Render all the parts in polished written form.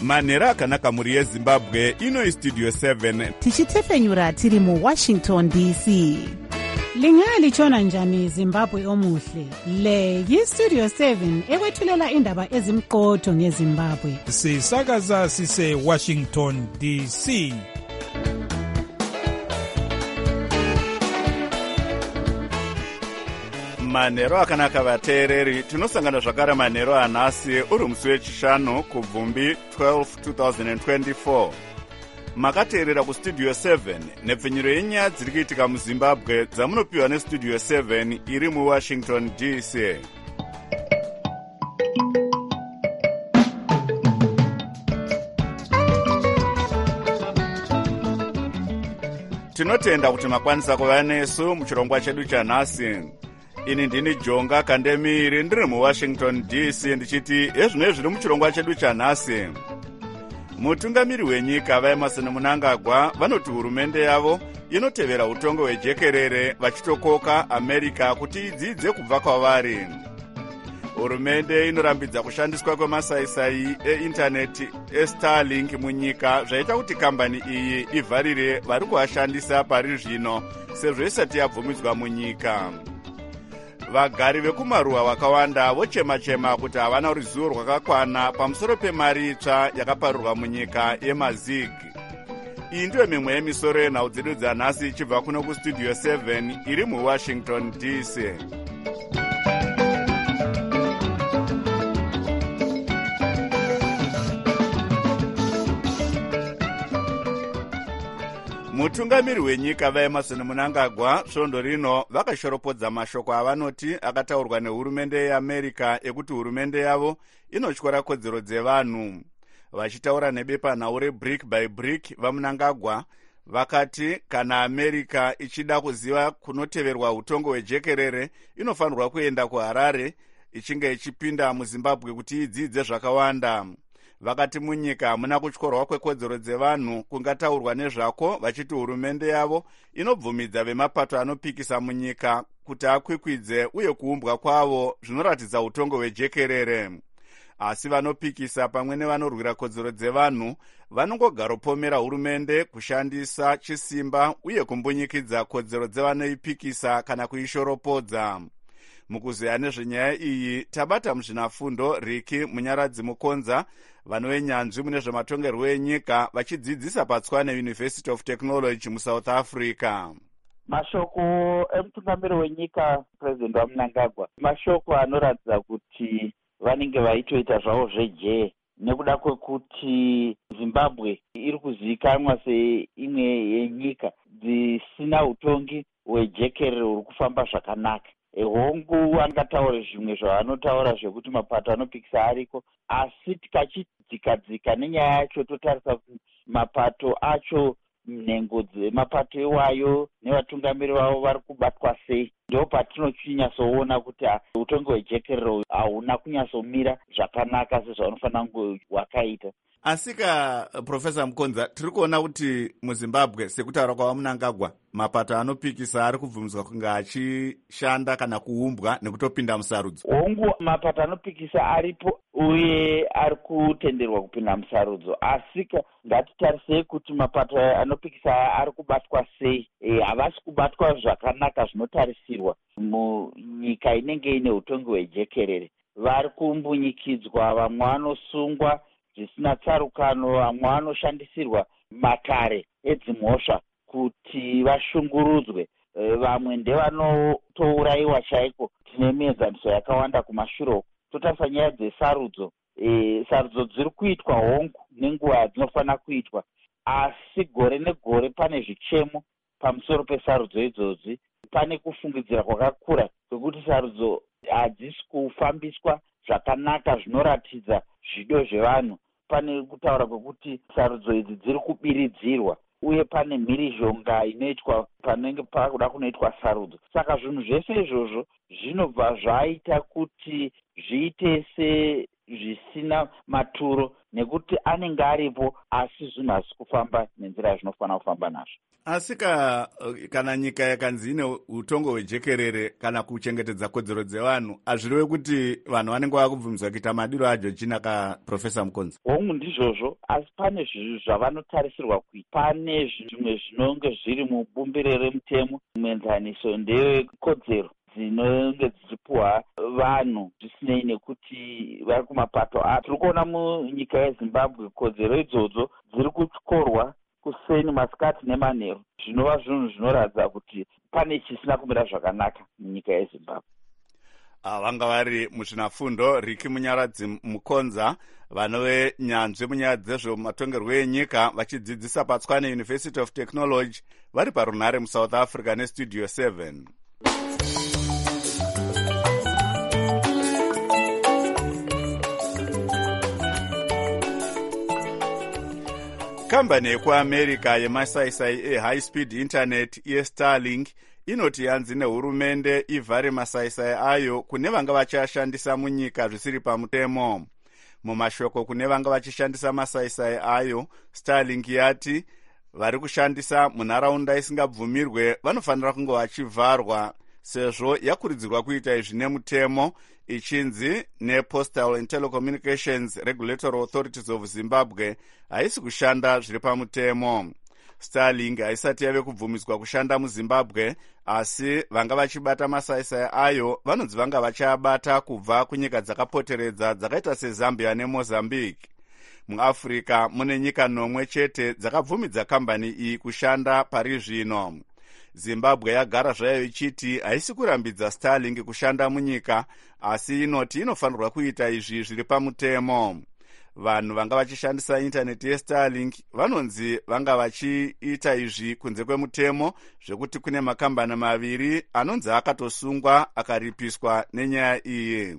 manhero akanaka mhuri yezimbabwe. Ino istudio 7 tichitefenyura tiri muWashington DC. Lingalitshona njani Zimbabwe omuhle? Le yistudio 7 ekwethulela indaba ezimqotho ngeZimbabwe. Sisakaza sise Washington DC. manhero akanaka vateereri, tinosangana zvakare manhero anhasi uri musi wechishanu kubvumbi 12 2024. Makateerera kustudio 7 nepfenyuro yenyaya dziri kuitika muZimbabwe dzamunopiwa nestudio 7 iri muWashington DC. Tinotenda kuti makwanisa kuva nesu muchirongwa chedu chanhasi. Ini ndini Jonga Kandemiri ndiri muWashington DC ndichiti ezvino zviri muchirongwa chedu chanhasi. Mutungamiri wenyika vaEmerson Mnangagwa vanoti hurumende yavo inotevera utongo hwejekerere vachitokoka America kuti idzidze kubva kwavari. Hurumende inorambidza kushandiswa kwemasaisai eintaneti eStarlink munyika zvaita kuti kambani iyi ivharire vari kuashandisa pari zvino sezvo isati yabvumidzwa munyika. Vagari vekumaruwa vakawanda vochema-chema kuti havana ruzivo rwakakwana pamusoro pemari itsva yakaparurwa munyika yemaZig. Iyi ndiyo mimwe yemisoro yenhau dzedu dzanhasi ichibva kuno kustudio 7 iri muWashington DC. Mutungamiri wenyika vaEmerson Mnangagwa svondo rino vakashoropodza mashoko avanoti akataurwa nehurumende yeAmerica ekuti hurumende yavo inotyora kodzero dzevanhu. Vachitaura nebepanhau reBrick by Brick vaMnangagwa vakati kana America ichida kuziva kunoteverwa utongo hwejekerere inofanirwa kuenda kuHarare ichinge ichipinda muZimbabwe kuti idzidze zvakawanda. Vakati munyika hamuna kutyorwa kwekodzero dzevanhu kungataurwa nezvako, vachiti hurumende yavo inobvumidza vemapato anopikisa munyika kuti akwikwidze uye kuumbwa kwavo zvinoratidza utongo hwejekerere. Asi vanopikisa pamwe nevanorwira kodzero dzevanhu vanongogaropomera hurumende kushandisa chisimba uye kumbunyikidza kodzero dzevanoipikisa kana kuishoropodza. Mukuzeya nezvenyaya iyi tabata muzvinafundo Riki Munyaradzi Mukonza vanovenyanzvi mune zvematongerwo enyika vachidzidzisa paTswane University of Technology muSouth Africa. Mashoko emutungamiri wenyika President waMnangagwa mashoko anoratidza kuti vanenge vaitoita zvavo zveje nekuda kwekuti Zimbabwe iri kuzivikanwa seimwe yenyika dzisina utongi hwejekerere huri kufamba zvakanaka. Hongu angataura zvimwe zvavanotaura zvekuti mapato anopikisa ariko, asi tikadzika nenyaya yacho totarisa kuti mapato acho nhengo dzemapato iwayo nevatungamiri vavo vari kubatwa sei. Ndo patinonyatsoona kuti utongi hwejekerere hauna kunyatsomira zvakanaka sezvanofanira kunge hwakaita. Asika Profesa Mukonza, tiri kuona kuti muZimbabwe sekutaura kwavaMnangagwa mapato anopikisa ari kubvumidzwa kunge achishanda kana kuumbwa nekutopinda musarudzo. Hongu mapato anopikisa aripo uye ari kutenderwa kupinda musarudzo, asi ngatitarisei kuti mapato anopikisa ari kubatwa sei. Havasi kubatwa zvakanaka zvinotarisirwa munyika inenge ine utongi hwejekerere. Vari kumbunyikidzwa, vamwe vanosungwa zvisina tsarukano, vamwe vanoshandisirwa makare edzimhosva kuti vashungurudzwe, vamwe ndevanotourayiwa chaiko. Tine mienzaniso yakawanda kumashure. Totarisa nyaya dzesarudzo, sarudzo dziri kuitwa hongu nenguva yadzinofanira kuitwa, asi gore negore pane zvichemo pamusoro pesarudzo idzodzi. Pane kufungidzira kwakakura kwekuti sarudzo hadzisi kufambiswa zvakanaka zvinoratidza zvido zvevanhu. Pane kutaura kwekuti sarudzo idzi dziri kubiridzirwa uye pane mhirizhonga inoitwa panenge pakuda kunoitwa sarudzo. Saka zvinhu zvese izvozvo zvinobva zvaita kuti zviite zvisina maturo, nekuti anenge aripo asi zvinhu hazvi kufamba nenzira yazvinofanira kufamba nazvo. Asi kana nyika yakanzi ine utongo hwejekerere kana kuchengetedza kodzero dzevanhu, hazvireve kuti vanhu vanenge vakubvumidzwa kuita madiro aJochina kaProfesa Mukonza? Hongu ndizvozvo, asi pane zvavanotarisirwa kuita. Pane zvimwe zvinonge zviri mubumbiro remutemo. Muenzaniso ndekodzero dzinenge dzichipuhwa vanhu zvisinei nekuti vari kumapato api. Tiri kuona munyika yeZimbabwe kodzero idzodzo dziri kutyorwa kuseni, masikati nemanheru, zvinova zvinhu zvinoratidza kuti pane chisina kumira zvakanaka munyika yeZimbabwe. Vanga vari muzvinafundo Riki Munyaradzi Mukonza, vanove nyanzvi munyaya dzezvematongerwo enyika, vachidzidzisa paTswane University of Technology, vari parunhare muSouth Africa neStudio 7. Kambani yekuAmerica yemasaisai ehigh speed internet yeStarlink inoti yanzi nehurumende ivhare masaisai ayo kune vanga vachiashandisa munyika zvisiri pamutemo. Mumashoko kune vanga vachishandisa masaisai ayo, Starlink yati vari kushandisa munharaunda isingabvumirwe vanofanira kunge vachivharwa, sezvo yakurudzirwa kuita izvi nemutemo, ichinzi nePostal and Telecommunications Regulatory Authorities of Zimbabwe haisi kushanda zviri pamutemo. Starlink haisati yave kubvumiswa kushanda muZimbabwe, asi vanga vachibata masaisai ayo vanonzi vanga vachiabata kubva kunyika dzakapoteredza dzakaita seZambia neMozambique. MuAfrica mune nyika 9 chete dzakabvumidza kambani iyi kushanda pari zvino. Zimbabwe yagara zvayo ichiti haisi kurambidza Starlink kushanda munyika, asi inoti inofanirwa kuita izvi zviri pamutemo. Vanhu vanga vachishandisa intaneti yeStarlink vanonzi vanga vachiita izvi kunze kwemutemo, zvekuti kune makambani maviri anonzi akatosungwa akaripiswa nenyaya iyi.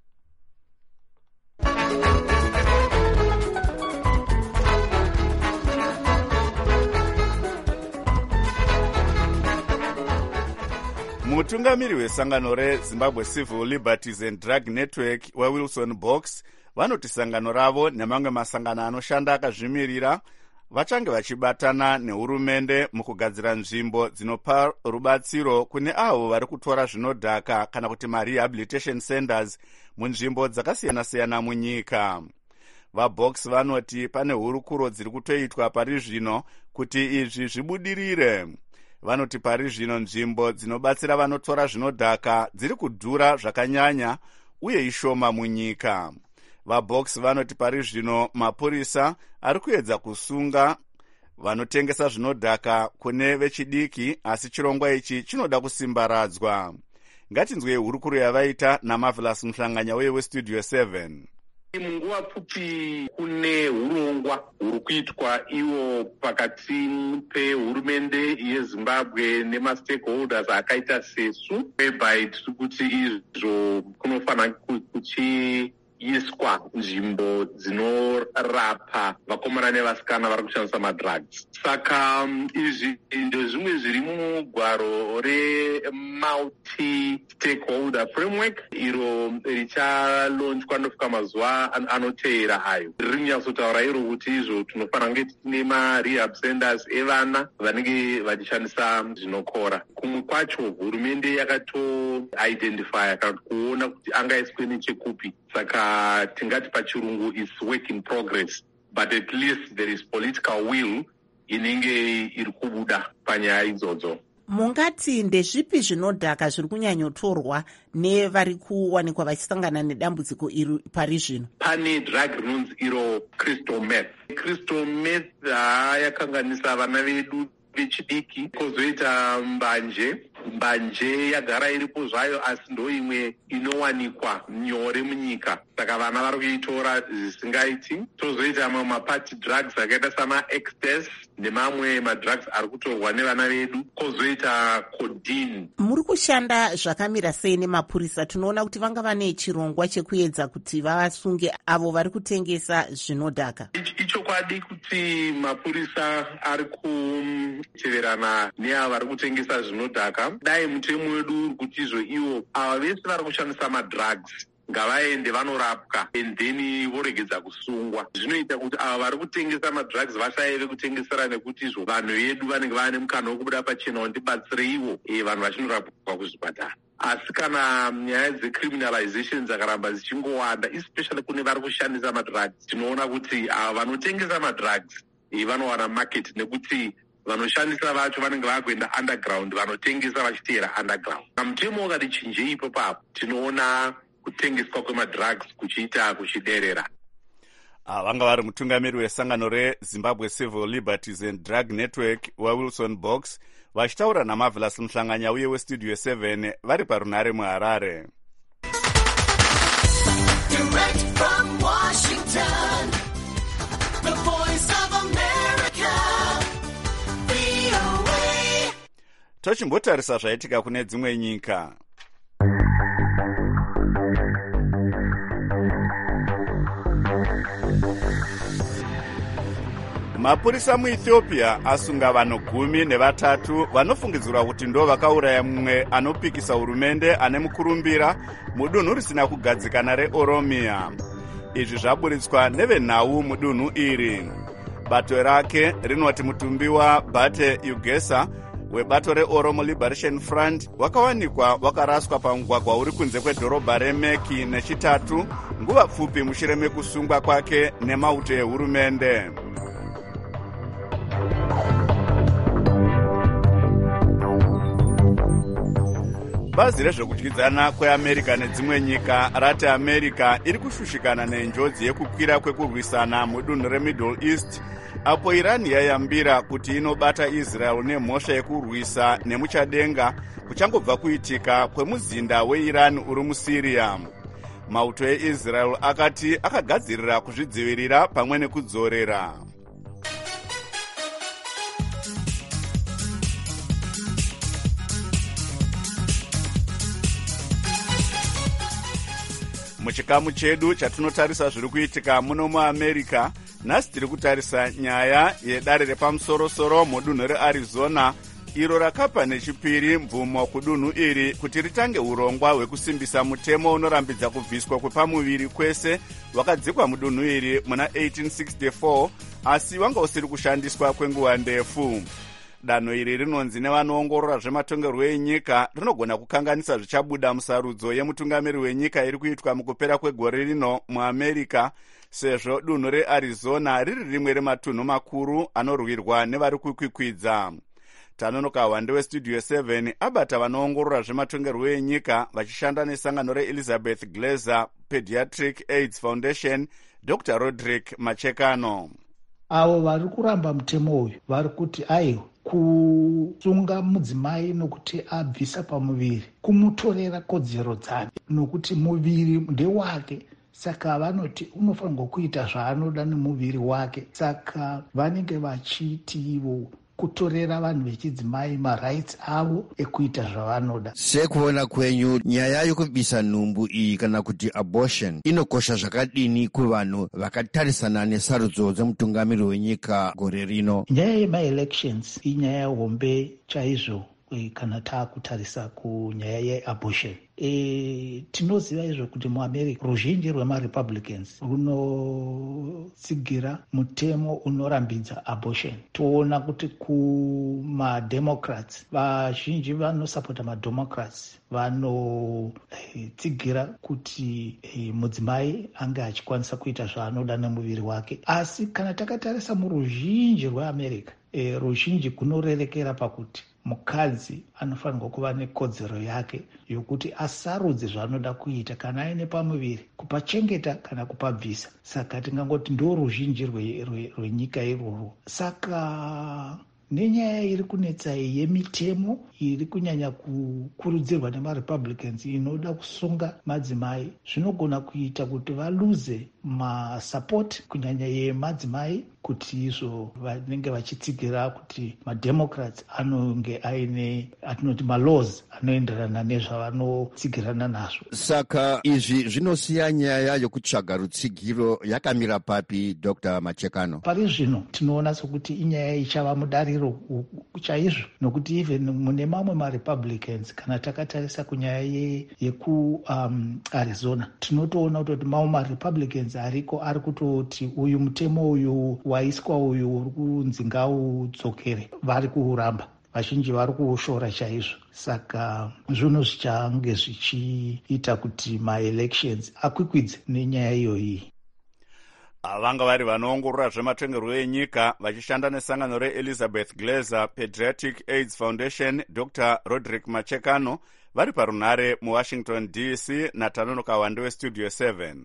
Mutungamiri wesangano reZimbabwe Civil Liberties and Drug Network weWilson Box vanoti sangano ravo nemamwe masangano anoshanda akazvimirira vachange vachibatana nehurumende mukugadzira nzvimbo dzinopa rubatsiro kune avo vari kutora zvinodhaka kana kuti marehabilitation centers munzvimbo dzakasiyana-siyana munyika. VaBox vanoti pane hurukuro dziri kutoitwa pari zvino kuti izvi zvibudirire. Vanoti pari zvino nzvimbo dzinobatsira vanotora zvinodhaka dziri kudhura zvakanyanya uye ishoma munyika. VaBox vanoti pari zvino mapurisa ari kuedza kusunga vanotengesa zvinodhaka kune vechidiki, asi chirongwa ichi chinoda kusimbaradzwa. Ngatinzwe hurukuro yavaita naMarvelous Muhlanganya weStudio 7. Munguva pfupi kune urongwa huri kuitwa iwo pakati pehurumende yeZimbabwe nemastakeholders akaita sesu, whereby tiri kuti izvo kunofanira kuchiiswa nzvimbo dzinorapa vakomana nevasikana vari kushandisa madrugs. Saka izvi ndezvimwe zviri mugwaro remulti-stakeholder framework iro richalonjwa nofika mazuva anoteera ayo. Riri kunyatsotaura iro kuti izvo tinofanira kunge tine marehab centers evana vanenge vachishandisa zvinokora. Kumwe kwacho hurumende yakatoidentifya kana kuona kuti angaiswe nechekupi. Saka tingati pachirungu is work in progress, but at least there is political will inenge iri kubuda panyaya idzodzo. Mungati ndezvipi zvinodhaka zviri kunyanyotorwa nevari kuwanikwa vachisangana nedambudziko iri pari zvino? Pane drug rinonzi iro crystal meth. Crystal meth yakanganisa vana vedu vechidiki, kozoita mbanje yagara iripo zvayo, asi ndo imwe inowanikwa nyore munyika, saka vana vari kuitora zvisingaiti. Tozoita mamwe mapati drugs akaita sama ecstasy nemamwe madrugs ari kutorwa nevana vedu, kozoita codeine. Muri kushanda zvakamira sei nemapurisa? Tunoona kuti vanga vane chirongwa chekuedza kuti vasunge avo vari kutengesa zvinodhaka. Ichokwadi kuti mapurisa ari kuteverana neavo vari kutengesa zvinodhaka. Dai mutemo wedu uri kuti izvo ivo ava vese vari kushandisa madrugs ngavaende vanorapwa and then voregedza kusungwa. Zvinoita kuti ava vari kutengesa madrugs vashaye vekutengesera, nekuti izvo vanhu vedu vanenge vane mukana wekubuda pachena wandibatsireiwo vanhu vachinorapwa kuzvipatara. Asi kana nyaya dzecriminalization dzakaramba dzichingowanda, especially kune vari kushandisa madrugs, tinoona kuti ava vanotengesa madrugs vanowana market, nekuti vanoshandisa vacho vanenge vakuenda underground, vanotengesa vachiteera underground. Mutemo ukati chinjei ipapo, tinoona kutengeswa kwemadrugs kuchiderera. Vanga vari mutungamiri wesangano reZimbabwe Civil Liberties and Drug Network waWilson Box vachitaura naMarvelous Muhlanganya uye weStudio 7 vari parunare muHarare. Direct from Washington, the voice of America, VOA. Tochimbotarisa zvaitika kune dzimwe nyika. Mapurisa muEthiopia asunga vanhu 13 vanofungidzirwa kuti ndo vakauraya mumwe anopikisa hurumende ane mukurumbira mudunhu risina kugadzikana reOromia. Izvi zvaburitswa nevenhau mudunhu iri. Bato rake rinoti mutumbi waBate Ugesa webato reOromo Liberation Front wakawanikwa wakaraswa pamugwagwa uri kunze kwedhorobha reMeki nechitatu nguva pfupi mushure mekusungwa kwake nemauto ehurumende. Bazi rezvekudyidzana kweAmerica nedzimwe nyika rati America iri kushushikana nenjodzi yekukwira kwekurwisana mudunhu reMiddle East, apo Iran yayambira kuti inobata Israel nemhosva yekurwisa nemuchadenga kuchangobva kuitika kwemuzinda weIran uri muSyria. Mauto eIsrael akati akagadzirira kuzvidzivirira pamwe nekudzorera. Muchikamu chedu chatinotarisa zviri kuitika muno muAmerica, nhasi tiri kutarisa nyaya yedare repamusoro-soro mudunhu reArizona iro rakapa nechipiri mvumo kudunhu iri kuti ritange urongwa hwekusimbisa mutemo unorambidza kubviswa kwepamuviri kwese wakadzikwa mudunhu iri muna 1864 asi wanga usiri kushandiswa kwenguva ndefu. Danho iri rinonzi nevanoongorora zvematongerwo enyika rinogona kukanganisa zvichabuda musarudzo yemutungamiri wenyika iri kuitwa mukupera kwegore rino muAmerica, sezvo dunhu reArizona riri rimwe rematunhu makuru anorwirwa nevari kukwikwidza. Tanonoka hwande weStudio 7 abata vanoongorora zvematongerwo enyika vachishanda nesangano reElizabeth Glaser Pediatric AIDS Foundation, Dr. Roderick Machekano. Avo vari kuramba mutemo uyu vari kuti aiwa kusunga mudzimai nokuti abvisa pamuviri kumutorera kodzero dzake, nokuti muviri ndewake, saka vanoti unofanirwa kuita zvaanoda nemuviri wake. Saka vanenge vachiti ivo kutorera vanhu vechidzimai marights avo ekuita zvavanoda. Sekuona kwenyu, nyaya yekubvisa nhumbu iyi kana kuti abortion inokosha zvakadini kuvanhu vakatarisana nesarudzo dzemutungamiri wenyika gore rino? Nyaya yemaelections inyaya hombe chaizvo kana taakutarisa kunyaya yeabortion. Tinoziva izvo kuti muAmerica ruzhinji rwemaRepublicans runotsigira mutemo unorambidza abortion. Toona kuti kumaDemocrats vazhinji vanosapota maDemocrats vanotsigira kuti mudzimai ange achikwanisa kuita zvaanoda nemuviri wake. Asi kana takatarisa muruzhinji rweAmerica, ruzhinji kunorerekera pakuti mukadzi anofanirwa kuva nekodzero yake yokuti asarudze zvaanoda kuita, kana aine pamuviri, kupachengeta kana kupabvisa. Saka tingangoti ndo ruzhinji rwenyika irworwo. Saka nenyaya iri kunetsa yemitemo iri kunyanya kukurudzirwa nemaRepublicans inoda kusunga madzimai, zvinogona kuita kuti valuze masapoti kunyanya yemadzimai kuti izvo vanenge vachitsigira kuti mademocrats anonge aine atinoti malaws anoenderana nezvavanotsigirana nazvo. Saka izvi zvinosiya nyaya yokutsvaga rutsigiro yakamira papi, Dr. Machekano? Pari zvino tinoona sokuti inyaya ichava mudariro chaizvo, nokuti even mune mamwe marepublicans kana takatarisa kunyaya Arizona tinotoona kuti mamwe marepublicans ariko ari kutoti uyu mutemo uyu waiswa uyu uri kunzi ngaudzokere, vari kuuramba. Vazhinji vari kuushora chaizvo. Saka zvinhu zvichange zvichiita kuti maelections akwikwidze nenyaya iyoyi. Vanga vari vanoongorora zvematongerwo enyika vachishanda nesangano reElizabeth Glaser Pediatric AIDS Foundation, Dr. Roderick Machekano, vari parunhare muWashington DC naTanonoka Wande weStudio 7.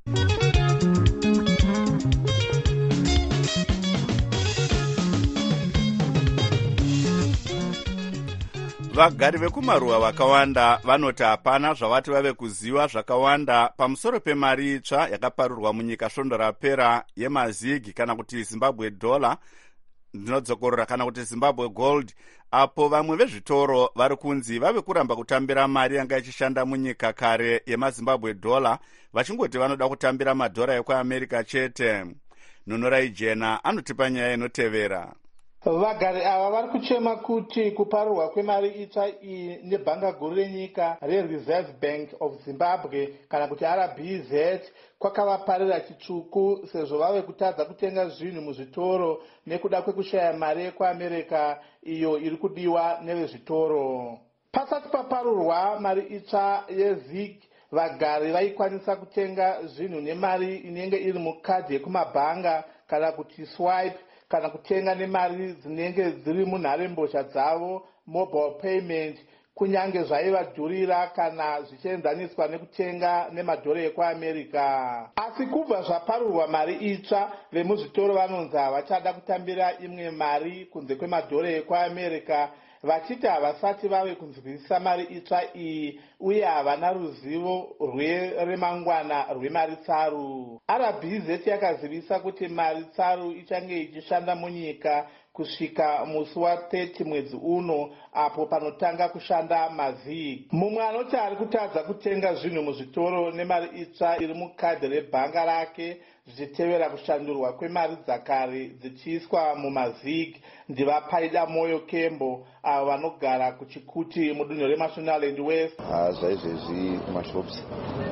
Vagari vekumaruwa vakawanda vanoti hapana zvavati vave kuziva zvakawanda pamusoro pemari itsva yakaparurwa munyika svondo rapera yemazigi kana kuti Zimbabwe dollar dzinodzokorora kana kuti Zimbabwe gold, apo vamwe vezvitoro vari kunzi vave kuramba kutambira mari yanga ichishanda munyika kare yemazimbabwe dollar vachingoti vanoda kutambira madhora ekuAmerica chete. Nunorai Jena anotipa nyaya inotevera. Vagari ava vari kuchema kuti kuparurwa kwemari itsva iyi nebhanga guru renyika reReserve Bank of Zimbabwe kana kuti RBZ kwakavaparira chitsvuku sezvo vave kutadza kutenga zvinhu muzvitoro nekuda kwekushaya mari yekuAmerica iyo iri kudiwa nevezvitoro. Pasati paparurwa mari itsva yeZig, vagari vaikwanisa kutenga zvinhu nemari inenge iri mukadhi yekumabhanga kana kuti swipe, kana kutenga nemari dzinenge dziri munharembozha dzavo mobile payment, kunyange zvaivadhurira kana zvichienzaniswa nekutenga nemadhora ekuAmerica. Asi kubva zvaparurwa mari itsva, vemuzvitoro vanonzi havachada kutambira imwe mari kunze kwemadhora ekuAmerica, vachiti havasati vave kunzwisisa mari itsva iyi uye havana ruzivo remangwana rwemari tsaru. RBZ yakazivisa kuti mari tsaru ichange ichishanda munyika kusvika musi wa30 mwedzi uno, apo panotanga kushanda mazig. Mumwe anoti ari kutadza kutenga zvinhu muzvitoro nemari itsva iri mukadhi rebhanga rake zvichitevera kushandurwa kwemari dzakare dzichiiswa mumazig ndivapaida moyo Kembo, avo vanogara kuchikuti mudunhu reMashonaland West. Zvaizvezvi kumashops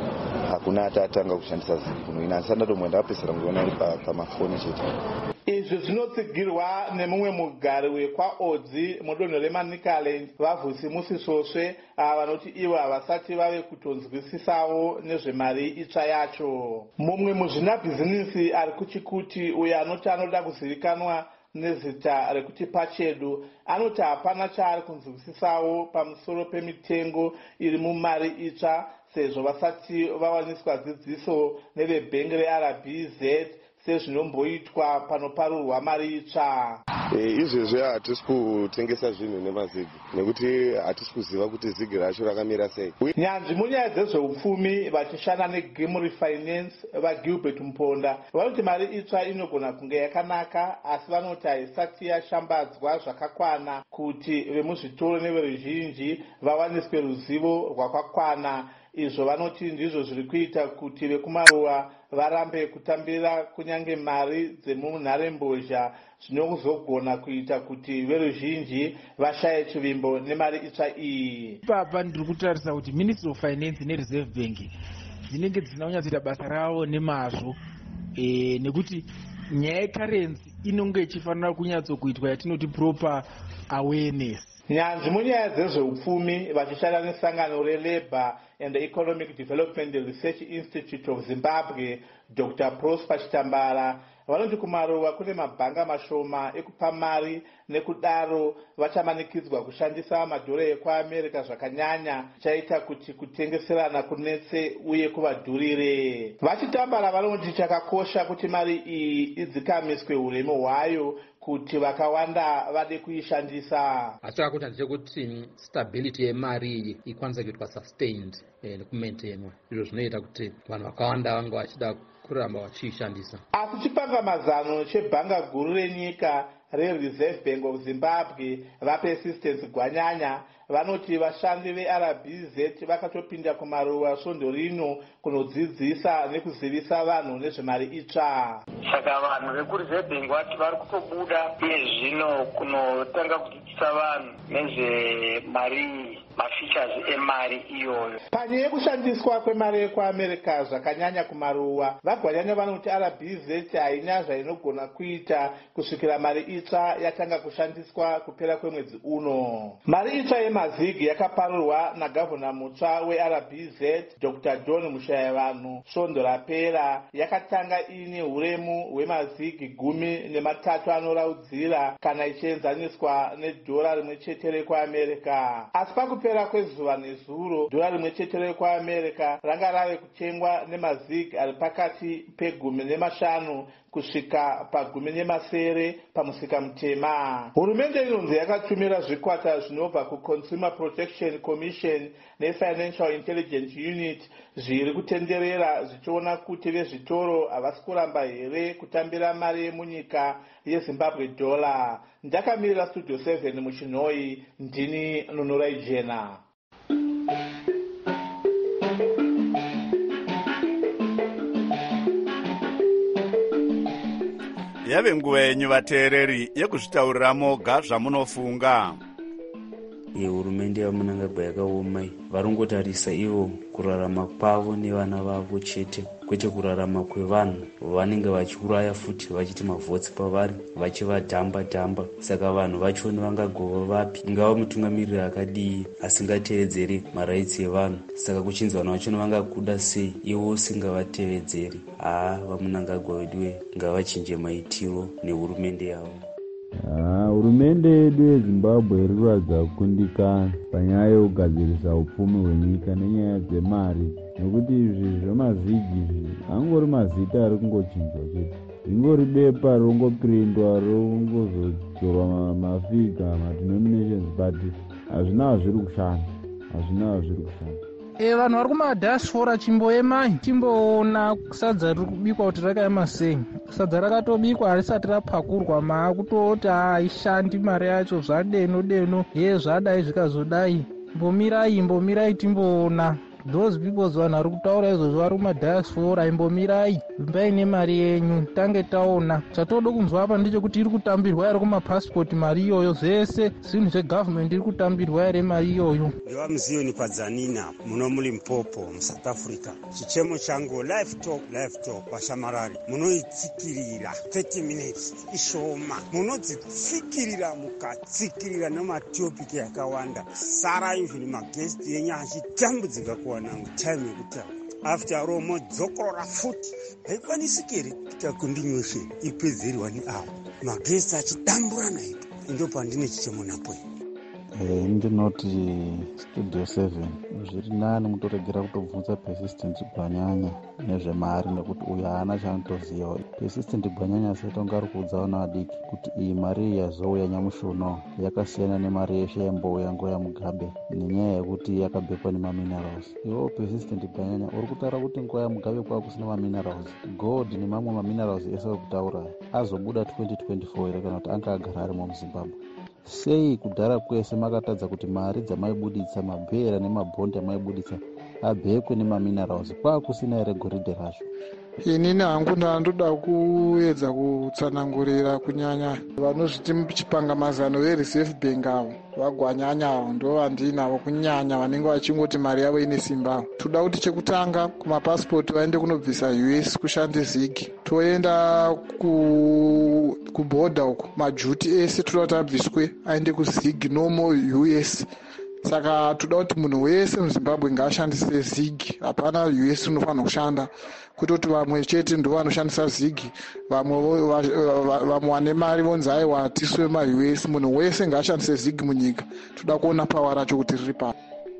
hakuna atatanga kushandisa zig kuno ina asanda tomwe ndapesera ngoona iri pamafoni chete. Izvi zvinotsigirwa nemumwe mugari wekwaOdzi mudunhu reManicaland, Vavhusi Musisosve, vanoti ivo havasati vave kutonzwisisawo nezvemari itsva yacho. Mumwe muzvinabhizinisi ari kuchikuti uyo anoti anoda kuzivikanwa nezita rekuti Pachedu anoti hapana chaari kunzwisisawo pamusoro pemitengo iri mumari itsva sezvo vasati vawaniswa dzidziso nevebhengi reRBZ sezvinomboitwa panoparurwa mari itsva. Izvezvi hatisi kutengesa zvinhu nemazigi nekuti hatisi kuziva kuti zigi racho rakamira sei. Nyanzvi munyaya dzezveupfumi vachishanda neGimri Finance vaGilbert Mponda vanoti mari itsva inogona kunge yakanaka, asi vanoti haisati yashambadzwa zvakakwana kuti vemuzvitoro neveruzhinji vawaniswe ruzivo rwakakwana. Izvo vanoti ndizvo zviri kuita kuti vekumaruwa varambe kutambira kunyange mari dzemunharembozha, zvinozogona kuita kuti veruzhinji vashaye chivimbo nemari itsva iyi. Papa ndiri kutarisa kuti Ministry of Finance neReserve Bank dzinenge dzisina kunyatsoita basa ravo nemazvo, nekuti nyaya yekarensi inonge ichifanira kunyatsokuitwa yatinoti proper awareness. Nyanzvi munyaya dzezveupfumi vachishanda nesangano reLabour and Economic Development Research Institute of Zimbabwe, Dr. Prosper Chitambara, vanoti kumaruwa kune mabhanga mashoma ekupa mari, nekudaro vachamanikidzwa kushandisa madhora ekuAmerica zvakanyanya, chaita kuti kutengeserana kunetse uye kuvadhurire. Vachitambara vanoti chakakosha kuti mari iyi idzikamiswe uremu hwayo kuti vakawanda vade kuishandisa. Asi kuti ndechekuti stability yemari iyi ikwanise kuitwa sustained nekumaintainwa. Izvo zvinoita kuti vanhu vakawanda vange vachida kuramba vachiishandisa. asi chipangamazano chebhanga guru renyika rereserve bank of zimbabwe vapersistence gwanyanya vanoti vashandi veRBZ vakatopinda kumaruwa svondo rino kunodzidzisa nekuzivisa vanhu nezvemari itsva. Saka vanhu vekureserve bank vati vari kutobuda iye zvino kunotanga kudzidzisa vanhu nezvemari mafeatures emari iyoyo. Panyaya yekushandiswa kwemari yekuamerica zvakanyanya kumaruwa, vagwanyanya vanoti RBZ haina zvainogona kuita kusvikira mari itsva yatanga kushandiswa kupera kwemwedzi uno. Mari itsva yemazigi yakaparurwa nagavhona mutsva weRBZ Dr. John Mushayavanhu svondo rapera, yakatanga ine uremu hwemazigi 13 anoraudzira kana ichienzaniswa nedhora rimwe chete rekuamerica. Asi pakupera kwezuva nezuro, dhora rimwe chete rekuamerica ranga rave kutengwa nemazigi ari pakati pe15 kusvika pa17 pamusika mutema. Hurumende inonzi yakatumira zvikwata zvinobva kuConsumer Protection Commission neFinancial Intelligence Unit zviri kutenderera zvichiona kuti vezvitoro havasi kuramba here kutambira mari yemunyika yeZimbabwe dollar. Ndakamirira Studio 7 muChinhoi, ndini Nunurai Jena. Yave nguva yenyu vateereri yekuzvitaurira moga zvamunofunga. Hurumende yaMunangagwa yakaoma, varongotarisa ivo kurarama kwavo nevana vavo chete, kwete kurarama kwevanhu vanenge vachiuraya futi vachiti mavhotsi pavari vachivadhamba dhamba. Saka vanhu vachoni vangagova vapi, ingava mutungamiriri akadii asingatevedzeri maraitsi evanhu. Saka kuchinzi vanhu vachoni vangakuda sei ivo usingavatevedzeri. VaMunangagwa wedu ngavachinje maitiro nehurumende yavo. Hurumende yedu yeZimbabwe iri kuradza kukundikana panyaya yekugadzirisa upfumi hwenyika nenyaya dzemari, nekuti izvi zvemazigi angori mazita ari kungochinjwa chete, ringori bepa rongoprindwa rongozodzorwa mafiga madenominations, but hazvina zviri kushanda. Vanhu vari kumadhashfora chimboemai timboona sadza riri kubikwa kuti rakaema sei. Sadza rakatobikwa harisati rapakurwa, maakutoti haishandi mari yacho, zvadeno zvadai zvikazodai. Imbomirai timboona. Those people vanhu vari kutaura izvozvo vari kumadhashfora, imbomirai mbaine mari yenyu tange taona. Chatoda kunzwa apa ndechekuti iri kutambirwa here kumapasipoti mari iyoyo, zvese zvinhu zvegavhmendi iri kutambirwa here mari iyoyo. Ndiwa Mziyoni Padzanina muno muri Limpopo muSouth Africa. Chichemo changu live talk vashamarari munoitsikirira 30 minutes ishoma, munodzitsikirira mukatsikirira nematopiki yakawanda. Sara even magesti yenyu achitambudzika kuwana time yekuta after all modzokorora futi haikwanisiki kuita kundinyoshera ipedzerwa neavo magesti achidambura naipo. Indopa ndine chichemo napo. Ndinoti Studio 7 zviri nani mutoregera kutobvunza Persistent Gwanyanya nezvemari, nekuti uyu haana chaanotoziva. Persistent Gwanyanya setonga ari kuudza vana vadiki kuti iyi mari yazouya nyamushi uno yakasiyana nemari yeshe yambouya nguva yaMugabe, nenyaya yekuti yakabekwa nemaminerals. Iwo Persistent Gwanyanya uri kutaura kuti nguva yaMugabe kwava kusina maminerals, gold nemamwe maminerals ese okutaura azobuda 2024 here kana kuti anga agara arimo muZimbabwe. Sei kudhara kwese makatadza kuti mari dzamaibuditsa, mabhera nemabhondi amaibuditsa abhekwe nemaminerals, kwakusina here goridhe racho? Inini hangu ndandoda kuedza kutsanangurira kunyanya vanozviti chipangamazano veReserve Bank avo vaGwanyanya avo ndo vandinavo kunyanya vanenge vachingoti mari yavo ine simba. Toda kuti chekutanga kumapasipoti vaende kunobvisa US kushande zigi, toenda kubhodha uko majuti ese toda kuti abviswe aende kuzigi nomo US. Saka toda kuti munhu wese muZimbabwe ngaashandise zigi, hapana US unofanira kushanda, kutoti vamwe chete ndo vanoshandisa zigi, vamwe vane mari vonzi aiwa tiswe maUS. Munhu wese ngaashandise zigi munyika. Toda kuona pawa racho kuti riri pa.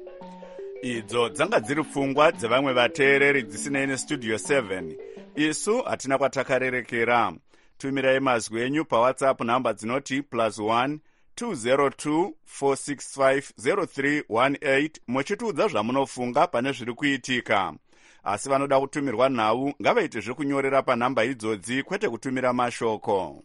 Idzo dzanga dziri pfungwa dzevamwe vateereri dzisinei neStudio 7. Isu hatina kwatakarerekera. Tumirai mazwi enyu paWhatsApp namba dzinoti +1 202 465 0318 muchitiudza zvamunofunga pane zviri kuitika. asi vanoda kutumirwa nhau ngavaite zvekunyorera panhamba idzodzi kwete kutumira mashoko.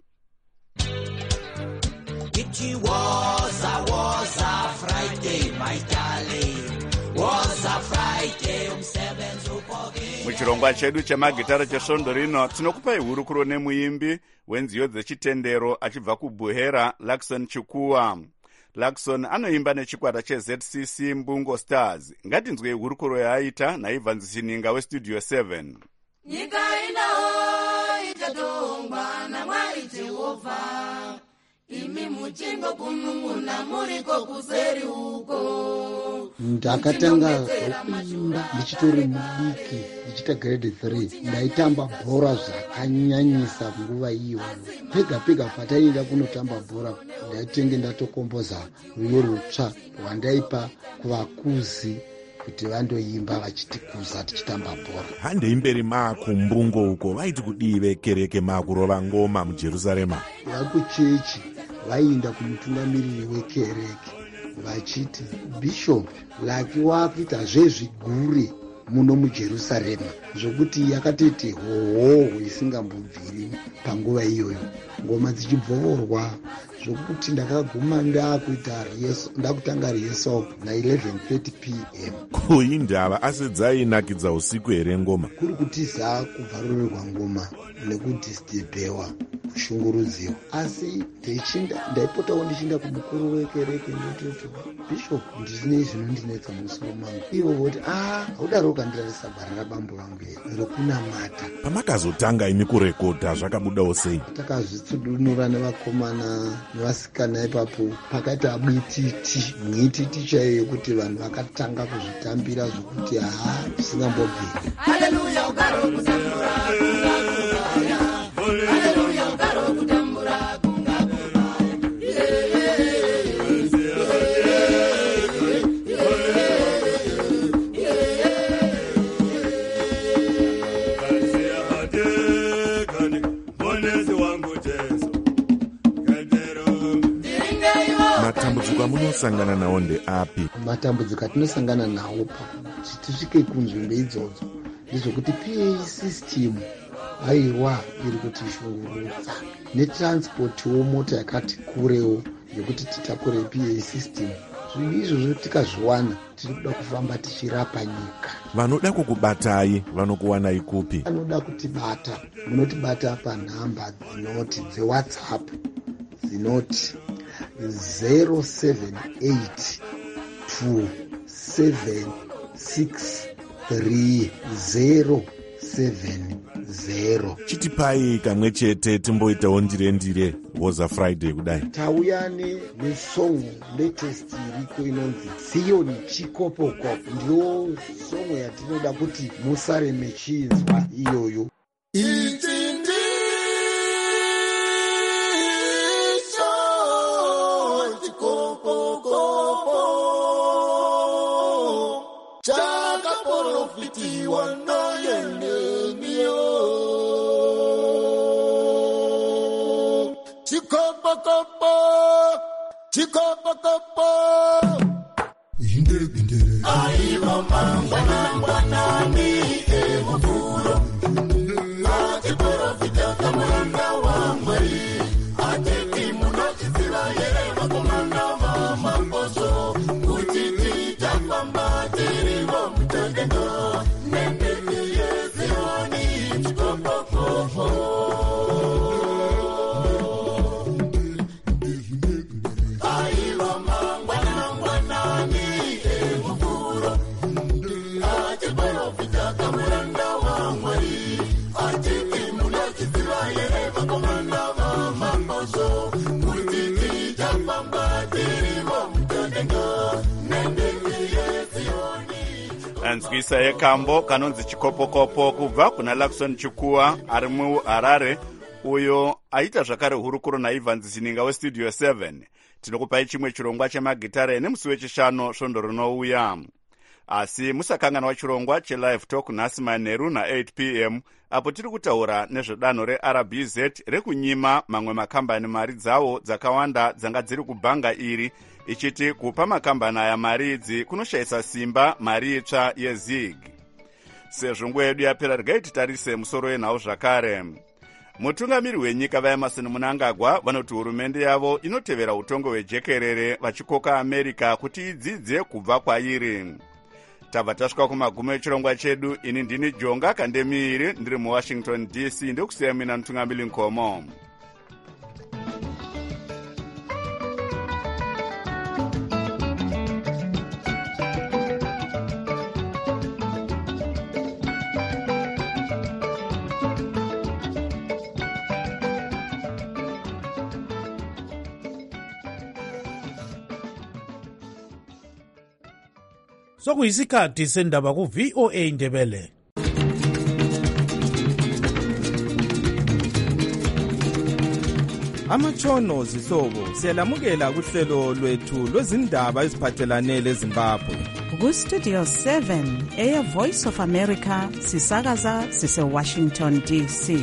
It was a Friday, my darling. Was a Friday, muchirongwa chedu chemagitara chesvondo rino tinokupai hurukuro nemuimbi wenziyo dzechitendero achibva kubuhera Lakson Chikuwa. Lakson anoimba nechikwata cheZCC Mbungo Stars. Ngatinzwei hurukuro yaaita naIvans Zininga westudio 7. Nyika inawo itatongwa naMwari Jehovha, imi muchingo kunun'una muriko kuseri uko. Ndakatanga kuimba ndichitori mudiki ndichita grade 3. Ndaitamba bhora zvakanyanyisa nguva iyo. Pega pataenda kunotamba bhora ndaitenge ndatokomboza rwiyo rutsva rwandaipa kuvakuzi kuti vandoimba vachitikuza tichitamba bhora. Handei mberi makumbungo uko vaiti kudive kereke makurova ngoma muJerusarema. Vakuchechi vainda kumutungamiriri wekereke vachiti, Bishop, laki wakuita zvezvigure muno muJerusarema zvokuti yakatoti hoho isingambobviri panguva iyoyo, ngoma dzichibvovorwa zvokuti ndakaguma ndakutanga rehearsal na 11:30 p.m. kuindava asi dzainakidza usiku here ngoma kuri kutiza kubvarurirwa ngoma nekudisturbewa kushungurudziwa, asi ndaipotawo ndichinda kumukuru wekereke ndototi, Bishop, ndine zvinondinetsa musoro mangu. Ivo voti haudaro kandirarisa bhara rabambo vangu rokunamata. Pamakazotanga imi kurekodha zvakabudawo sei? Takazvitsudunura nevakomana nevasikana ipapo pakati abwititi mwititi chaiyo yekuti vanhu vakatanga kuzvitambira zvokuti zvisingambobviri. Haleluya, ugaro kutambura. Haleluya, ugaro kutambura. Matambudziko munosangana nawo ndeapi? Matambudziko atinosangana nawo pakuti tisvike kunzvimbo idzodzo ndezvokuti PA system aiwa iri kutishungurudza, netransportiwo mota yakati kurewo yekuti titakure PA system. Zvinhu izvozvo tikazviwana tiri kuda kufamba tichirapa nyika. Vanoda kukubatai vanokuwanai kupi? Vanoda kutibata, munotibata panhamba dzinoti dzeWhatsApp dzinoti 07827637070. Chitipai kamwe chete timboitawo ndire woza Friday kudai. Tauya nesong latest iriko inonzi Zion Chikopokopo. Ndiyo song yatinoda kuti musare mechinzwa iyoyo. Chikopokopo aiva mangwanangwanani emuvuro achiprofita kamwana wa Mwari ateti munochiziva here vakomana vamamboso kuti tichafamba tirivo mutagenda nendeke yeZioni Chikopokopo. Nzwisa yekambo kanonzi Chikopokopo kubva kuna Lakson Chikuwa ari muHarare, uyo aita zvakare hurukuro naIvans Zininga westudio 7. Tinokupai chimwe chirongwa chemagitare nemusi wechishanu svondo rinouya. Asi musakanganwa chirongwa chelive talk nhasi manheru na8 p.m. apo tiri kutaura nezvedanho reRBZ rekunyima mamwe makambani mari dzawo dzakawanda dzanga dziri kubhanga iri, ichiti kupa makambani aya mari idzi kunoshayisa simba mari itsva yeZig. sezvo nguva yedu yapera regai titarise musoro wenhau zvakare. Mutungamiri wenyika vaEmerson Mnangagwa vanoti hurumende yavo inotevera utongo hwejekerere vachikoka America kuti idzidze kubva kwairi. Tabva tasvika kumagumo echirongwa chedu. Ini ndini Jonga Kandemiri ndiri muWashington DC ndokusiyai mina Mutungamiri Nkomo. Sokuyisikhathi sendaba ku VOA Ndebele. Amatshono zihlobo siyalamukela kuhlelo lwethu lwezindaba eziphathelane leZimbabwe. Ku Studio 7 Air Voice of America sisakaza sise Washington DC.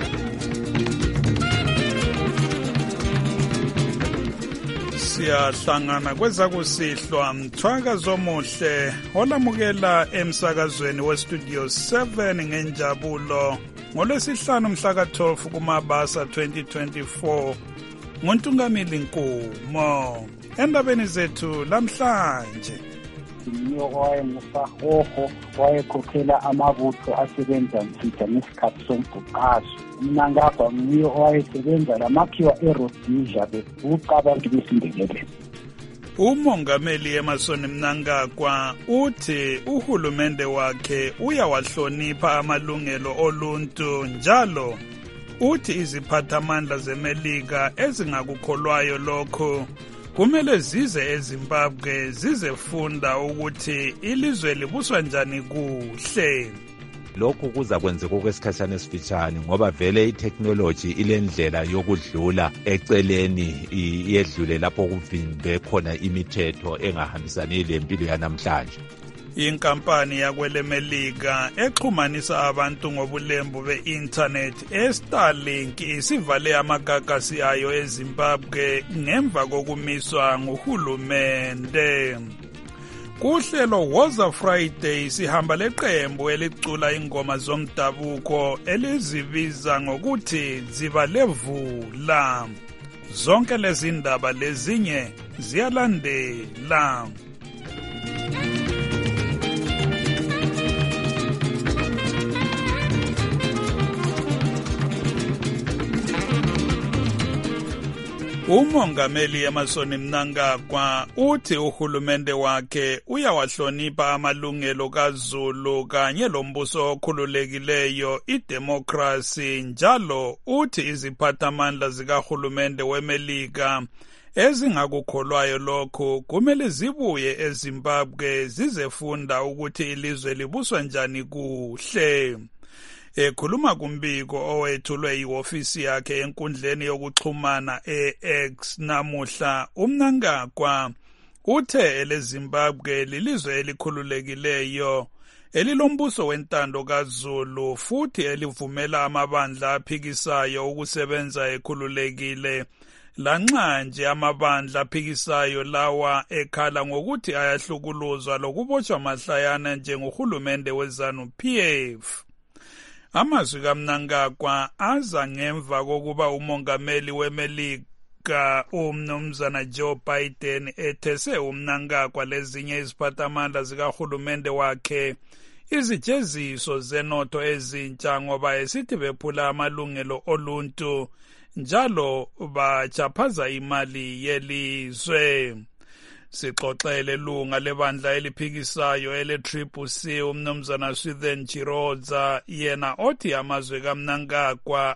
Siyahlangana kwezakusihlwa mthwaka zomuhle olamukela emsakazweni weStudio 7 ngenjabulo ngolwesihlanu mhla ka-12 kuMabasa 2024 nguNtungamili Nkomo. Endabeni zethu lamhlanje Niyo owayengusahoho wayekhokhela amabutho asebenza nsitha ngesikhathi sombhuqazo. Mnangagwa niyo owayesebenza lamakhiwa eRhodesia bebuqa abantu besindebele. Umongameli Emmerson Mnangagwa uthi uhulumende wakhe uyawahlonipha amalungelo oluntu njalo uthi iziphathamandla zeMelika ezingakukholwayo lokho kumele zize eZimbabwe zizefunda ukuthi ilizwe libuswa njani kuhle. Lokhu kuza kwenzeka okwesikhathana esifitshane ngoba vele itechnology ilendlela yokudlula eceleni iyedlule lapho kuvimbe khona imithetho engahambisani lempilo yanamhlanje. Inkampani yakwelemelika exhumanisa abantu ngobulembu be-internet eStarlink isivale amagagasi ayo eZimbabwe ngemva kokumiswa nguhulumende. Kuhlelo Woza Friday sihamba leqembu elicula ingoma zomdabuko elizibiza ngokuthi Zibalevula. Zonke lezi ndaba lezinye ziyalandela. Umongameli Emmerson Mnangagwa uthi uhulumende wakhe uyawahlonipha amalungelo kaZulu kanye lombuso okhululekileyo idemocracy njalo uthi iziphathamandla zikahulumende weMelika ezingakukholwayo lokho kumele zibuye eZimbabwe zizefunda ukuthi ilizwe libuswa njani kuhle. Ekhuluma kumbiko owethulwe iofisi yakhe enkundleni yokuxhumana eX namuhla, uMnangagwa uthe eleZimbabwe lilizwe elikhululekileyo elilombuso wentando kaZulu futhi elivumela amabandla aphikisayo ukusebenza ekhululekile lanxa nje amabandla aphikisayo lawa ekhala ngokuthi ayahlukuluzwa lokubotshwa mahlayana njengohulumende weZANU-PF. Amazwi kaMnangagwa aza ngemva kokuba umongameli weMelika uMnumzana Joe Biden ethese uMnangagwa lezinye iziphathamandla zikahulumende wakhe izijeziso zenotho ezintsha ngoba esithi bephula amalungelo oluntu njalo bachaphaza imali yelizwe. Sixoxele lunga lebandla eliphikisayo ele-CCC uMnumzana Swithen Chirodza yena othi amazwi kaMnangagwa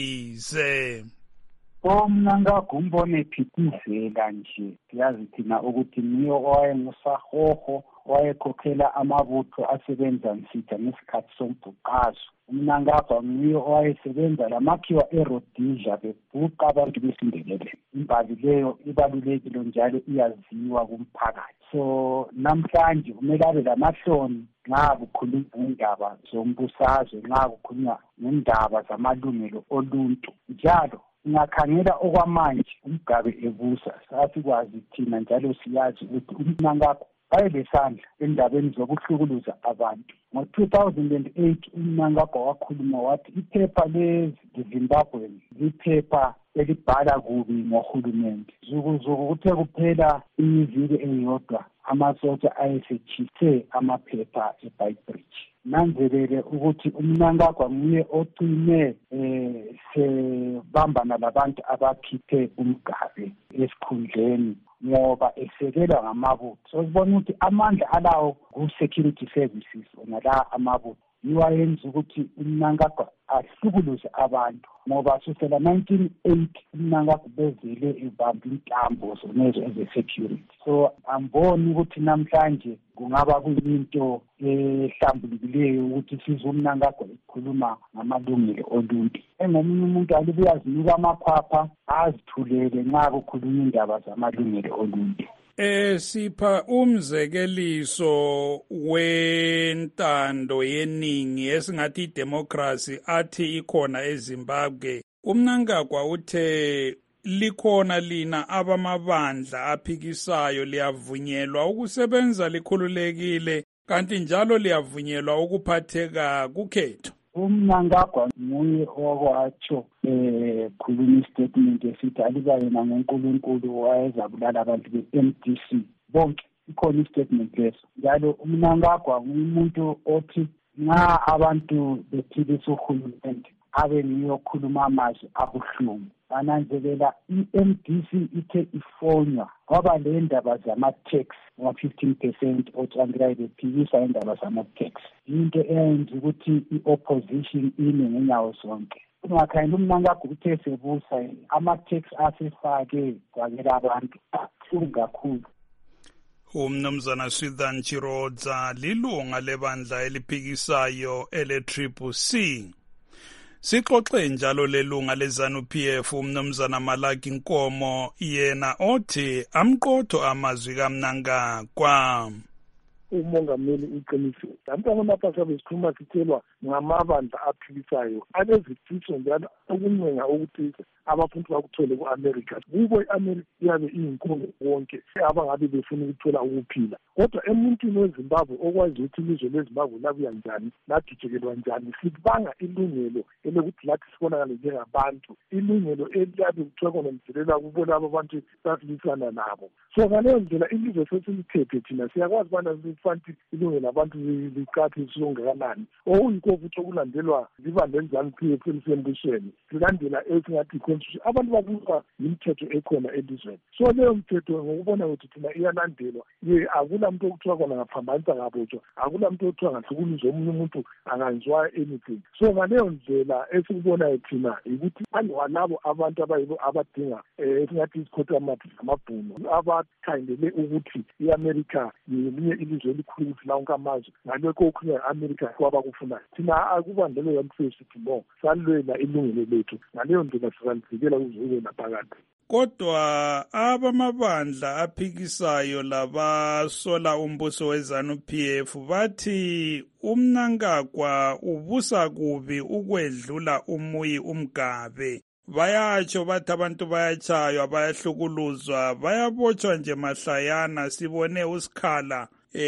ayize. Umnangagwa umbone ephithizela nje siyazi thina ukuthi niyo owayengusahoho wayekhokhela amabutho asebenza nsitha ngesikhathi sombhuqazo. Umnangagwa niyo owayesebenza lamakhiwa eRhodesia bebuqa abantu besindebele. Imbali leyo ibalulekile njalo iyaziwa kumphakathi. So namhlanje kumele abe lamahloni nxa kukhulunywa ngendaba zombusazwe, nxa kukhulunywa ngendaba zamalungelo oluntu. Njalo ngakhangela okwamanje umgabe ebusa sasikwazi thina njalo siyazi ukuthi uMnangagwa bayelesandla endabeni zokuhlukuluza abantu. Ngo-2008 uMnangagwa wakhuluma wathi iphepha leZimbabwe liphepha elibhala kubi ngohulumende. Zukuzuku kuthe kuphela imiviki eyodwa amasotsha ayesechithe amaphepha eBeitbridge. Nanzelele ukuthi uMnangagwa nguye ocine sebambana labantu abakhiphe uMgabe esikhundleni ngoba esekelwa ngamabutho. So sibona ukuthi amandla alawo ku-security services onala amabutho yiwayenza ukuthi uMnangagwa ahlukuluze abantu ngoba kusukela 1980 uMnangagwa bezele ebamba intambo zonezo eze-security. So angiboni ukuthi namhlanje kungaba kuyinto ehlambulukileyo ukuthi sizwe uMnangagwa ekhuluma ngamalungelo oluntu. Engomunye umuntu alibe uyazinika amaphapha azithulele nxa kukhulunywa indaba zamalungelo oluntu. Sipha umzekeliso wentando yeningi esingathi idemocracy athi ikhona eZimbabwe. uMnangagwa uthe likhona lina abamabandla aphikisayo liyavunyelwa ukusebenza likhululekile kanti njalo liyavunyelwa ukuphatheka kukhetho. uMnangagwa nguye okwatsho khuluma istatement esithi aliba yena ngoNkulunkulu wayezabulala abantu be-MDC bonke. Ikhona istatement leso. Njalo uMnangagwa ngumuntu othi nxa abantu bephikisa uhulumende abe ngiyokhuluma amazwi abuhlungu. Bananzelela i-MDC ithe ifonywa kwaba le ndaba zama-tax wa-15% otshandirayo bephikisa indaba zama-tax. Into eyenza ukuthi i-opposition ime ngenyawo zonke. Ungakhayela uMnangagwa uthe sebusa ama-tax asefake kwakela abantu abuhlungu kakhulu. Umnumzana Swithan Chirodza lilunga lebandla eliphikisayo ele-CCC. Sixoxe njalo lelunga leZANU-PF umnumzana Malaki Nkomo yena othi amqotho amazwi kaMnangagwa. Umongameli uqinisile. Abantu amapasa besikhuluma sithelwa ngamabandla aphikisayo alezifiso njalo okuncenga ukuthi abafundi bakuthole ku-America. Kubo i-America iyabe iyinkulu wonke abangabe befuna ukuthola ukuphila. Kodwa emuntwini weZimbabwe okwazi ukuthi ilizwe leZimbabwe labuya njani, lagijekelwa njani, sibanga ilungelo elokuthi lathi sibonakale njengabantu, ilungelo eliyabe kuthiwa khona mthelela kubo labo abantu sasilisana nabo. So ngaleyo ndlela ilizwe sesilithethe thina siyakwazi ubana sifanti ilungelo abantu liqathe songakanani. Okuyikho futhi okulandelwa libandla leZANU-PF elisembusweni lilandela esingathi abantu babuza imithetho ekhona elizweni. So leyo mthetho ngokubona ukuthi thina iyalandelwa. Akula muntu okuthiwa khona ngaphambanisa ngabotshwa, akula muntu okuthiwa ngahlukunyezwa omunye umuntu anganzwa anything. So ngaleyo ndlela esikubonayo thina ukuthi alabo abantu abayibo abadinga esingathi isikhothi amabhunu abakhandele ukuthi i-America yelinye ilizwe elikhulu ukuthi lawo nkamazwe ngalokho okukhulunywa i-America kwabakufunayo. Thina akubandlelo yamfesithi no salwela ilungelo lethu. Ngaleyo ndlela sizalivikela kuze naphakathi. Kodwa abamabandla aphikisayo labasola umbuso weZANU-PF bathi uMnangagwa ubusa kubi ukwedlula umuyi uMgabe. Bayatsho bathi abantu bayatshaywa, bayahlukuluzwa, bayabotshwa nje mahlayana. Sibone uSikhala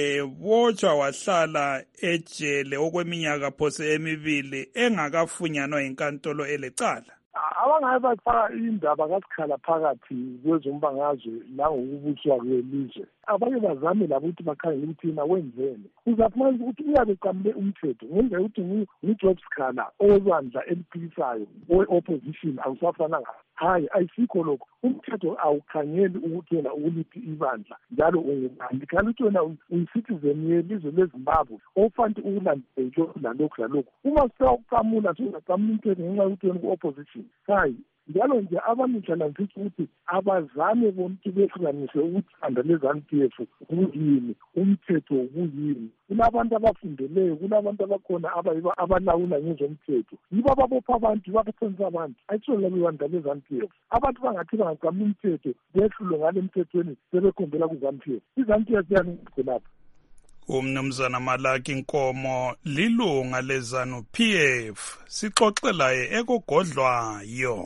botshwa wahlala ejele okweminyaka phose emibili engakafunyanwa inkantolo elecala. Abangabe bafaka indaba kaSikhala phakathi kwezombangazwe langokubuswa kwelizwe. Abanye bazame labo ukuthi bakhangele ukuthi yena wenzeni. Uzafumana ukuthi uyabe eqamule umthetho ngenxa yokuthi nguJob Sikhala owebandla eliphikisayo owe-opposition awusafananga. Hayi, ayisikho lokho. Umthetho awukhangeli ukuthi wena ukuliphi ibandla njalo ungubani. Kanti ukuthi wena uyi-citizen yelizwe leZimbabwe ofanele ukulandela lalokhu. Uma sewuqamula sewuqamula umthetho ngenxa yokuthi wena ku-opposition. Hayi, njalo nje abamidlala ngithi ukuthi abazame bonke behlukanise ukuthanda leZANU-PF kuyini, umthetho kuyini. Kunabantu abafundeleyo, kunabantu abakhona abalawula ngezomthetho. Yibo ababopha abantu, babathenisa abantu. Ayithole labo bantu leZANU-PF. Abantu bangathi bangaqamula umthetho behlule ngale emthethweni sebekhombela kuZANU-PF. iZANU-PF yanikho lapho. Umnumzana Malaki Nkomo lilunga leZANU-PF sixoxe laye ekogodlwayo.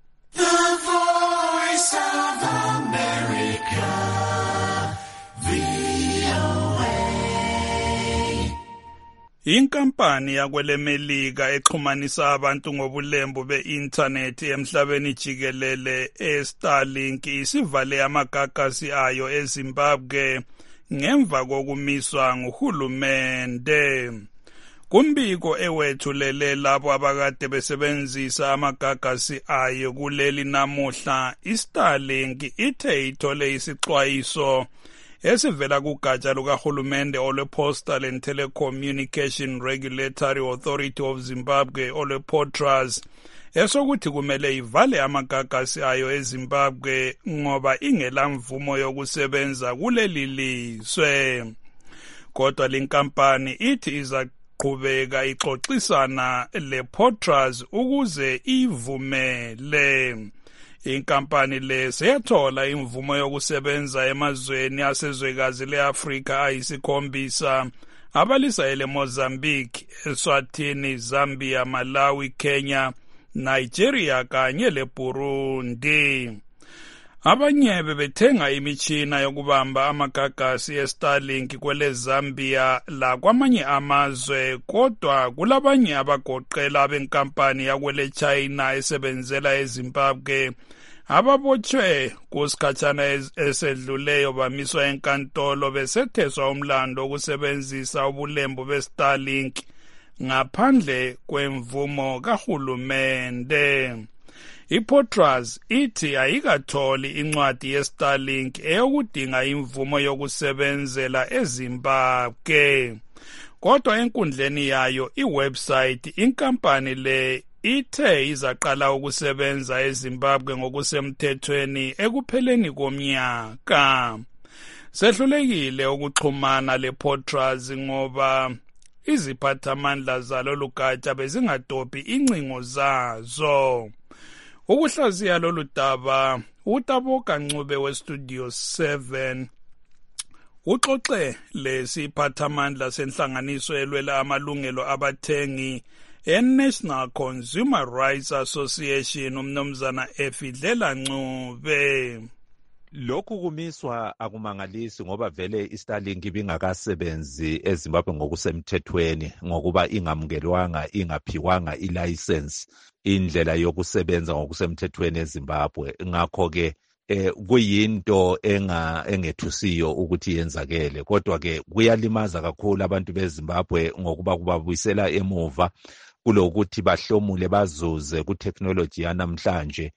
The Voice of America, VOA. Inkampani yakwelemelika exhumanisa abantu ngobulembu be-inthanethi emhlabeni jikelele e-Starlink isivale amagagasi ayo eZimbabwe ngemva kokumiswa nguhulumende. Kumbiko ewethulele labo abakade besebenzisa amagagasi ayo kuleli namuhla, iStarlink ithe ithole isixwayiso esivela kugatsha lukahulumende olwe-Postal and Telecommunication Regulatory Authority of Zimbabwe olwe-POTRAZ esokuthi kumele ivale amagagasi ayo eZimbabwe ngoba ingela mvumo yokusebenza kuleli lizwe. Kodwa linkampani ithi izaqhubeka ixoxisana le-POTRAZ ukuze ivumele. Inkampani le seyathola imvumo yokusebenza emazweni asezwekazi le-Afrika ayisikhombisa abalisa ele-Mozambique, eSwatini, Zambia, Malawi, Kenya, Nigeria kanye le-Burundi. Abanye bebethenga imitshina yokubamba amagagasi e-Starlink kwele Zambia la kwamanye amazwe, kodwa kulabanye abagoqela abenkampani yakwele China esebenzela eZimbabwe ababotshwe kusikhatshana esedluleyo bamiswa enkantolo besetheswa umlando wokusebenzisa ubulembu be-Starlink ngaphandle kwemvumo kahulumende. iPOTRAZ ithi ayikatholi incwadi ye-Starlink eyokudinga imvumo yokusebenzela eZimbabwe. Kodwa enkundleni yayo iwebsite, inkampani le ithe izaqala ukusebenza eZimbabwe ngokusemthethweni ekupheleni komnyaka. Sehlulekile ukuxhumana le-POTRAZ ngoba iziphathamandla zalo lugatsha bezingadophi incingo zazo. Ukuhlaziya lolu daba, uTaboka Ncube weStudio 7 uxoxe lesiphathamandla senhlanganiso elwela amalungelo abathengi e-National Consumer Rights Association, umnumzana Efidlela Ncube. Lokhu kumiswa akumangalisi ngoba vele iStarlink ibingakasebenzi eZimbabwe ngokusemthethweni ngokuba ingamukelwanga, ingaphiwanga ilicense indlela yokusebenza ngokusemthethweni eZimbabwe. Ngakho ke kuyinto engethusiyo ukuthi yenzakele, kodwa ke kuyalimaza kakhulu abantu beZimbabwe ngokuba kubabuyisela emuva kulokuthi bahlomule bazuze ku-technology yanamhlanje.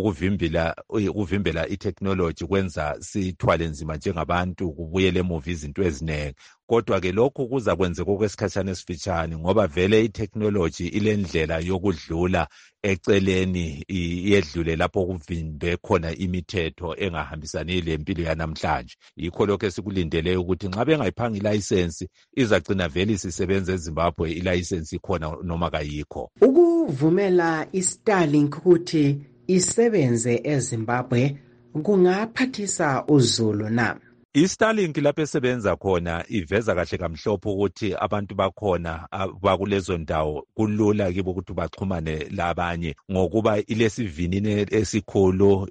Ukuvimbela i-technology kwenza sithwale nzima njengabantu, kubuyele emuva izinto eziningi. Kodwa ke lokhu kuza kwenzeka okwesikhatshana esifitshane ngoba vele i-technology ilendlela yokudlula eceleni yedlule lapho kuvimbe khona imithetho engahambisani lempilo yanamhlanje. Yikho lokho esikulindele ukuthi nxa bengayiphanga ilicense izagcina vele isisebenza eZimbabwe ilicense ikhona noma kayikho. Ukuvumela iStarlink ukuthi isebenze eZimbabwe kungaphathisa uzulu na? iStarlink lapho esebenza khona iveza kahle kamhlophe ukuthi abantu bakhona bakulezo ndawo kulula kibo ukuthi baxhumane labanye ngokuba ilesivinini esikhulu,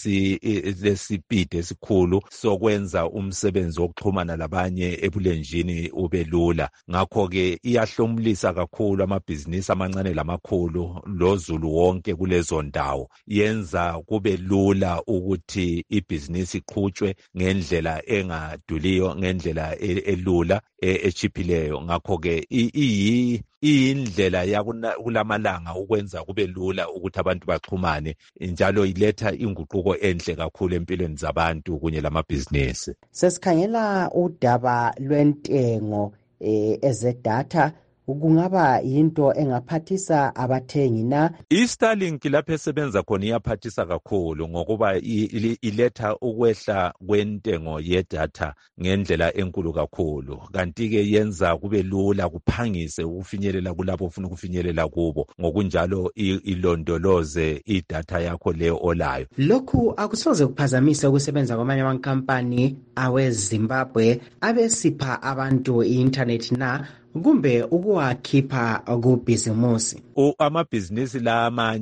ilesipid esikhulu sokwenza umsebenzi wokuxhumana labanye ebulenjini ube lula. Ngakho ke iyahlomulisa kakhulu amabhizinisi amancane lamakhulu lozulu wonke kulezo ndawo. Yenza kube lula ukuthi ibhizinisi iqhutshwe ngendlela engaduliyo, ngendlela elula echiphileyo. Ngakho ke iyindlela yakulamalanga ukwenza kube lula ukuthi abantu baxhumane, njalo iletha inguquko enhle kakhulu empilweni zabantu kunye lamabhizinisi. Sesikhangela udaba lwentengo ezedatha, kungaba yinto engaphathisa abathengi na? iStarlink lapho esebenza khona iyaphathisa kakhulu ngokuba iletha ukwehla kwentengo yedatha ngendlela enkulu kakhulu, kanti-ke yenza kube lula kuphangise ukufinyelela kulabo ofuna ukufinyelela kubo, ngokunjalo ilondoloze idatha yakho leyo olayo. Lokhu akusoze kuphazamise ukusebenza kwamanye amankampani aweZimbabwe abesipha abantu i-internet na kumbe ukuwakhipha kubhizimusi? Amabhizinisi la amanye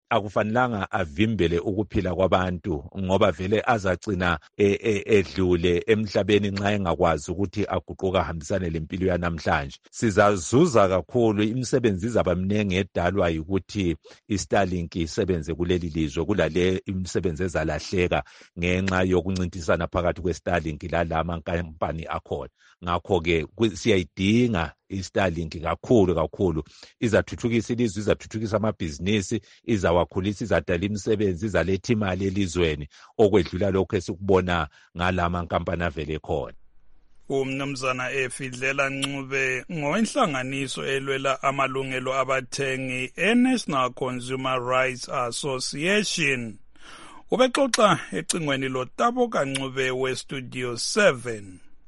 akufanelanga avimbele ukuphila kwabantu ngoba vele azacina edlule emhlabeni nxa engakwazi ukuthi aguquka ahambisane lempilo yanamhlanje. Sizazuza kakhulu, imisebenzi izaba mningi edalwa yikuthi iStarlink isebenze kuleli lizwe kulale imisebenzi ezalahleka ngenxa yokuncintisana phakathi kweStarlink lalamankampani akhona. Ngakho-ke siyayidinga iStarlink kakhulu. Izathuthukisa ilizwe, izathuthukisa amabhizinisi, izawakhulisa, izadala imisebenzi, izaletha imali elizweni okwedlula lokho esikubona ngalamankampani avele khona. Umnumzana Efidlela Ncube ngowenhlanganiso elwela amalungelo abathengi eNational Consumer Rights Association. Ubexoxa ecingweni loTabo Kancube weStudio 7.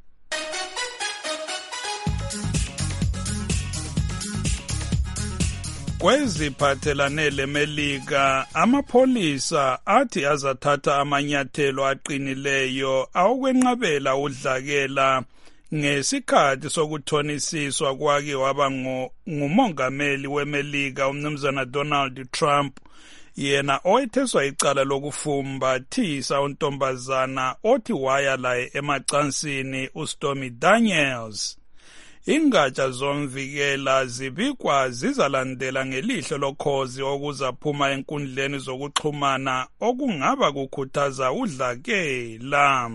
Kweziphathelane leMelika, amapholisa athi azathatha amanyathelo aqinileyo awokwenqabela udlakela ngesikhathi sokuthonisiswa kwake waba ngumongameli weMelika umnumzana Donald Trump, yena owetheswa icala lokufumbathisa untombazana othi waya laye emacansini uStormy Daniels. Ingatsha zomvikela zibikwa zizalandela ngelihlo lokhozi okuzaphuma enkundleni zokuxhumana okungaba kukhuthaza udlakela.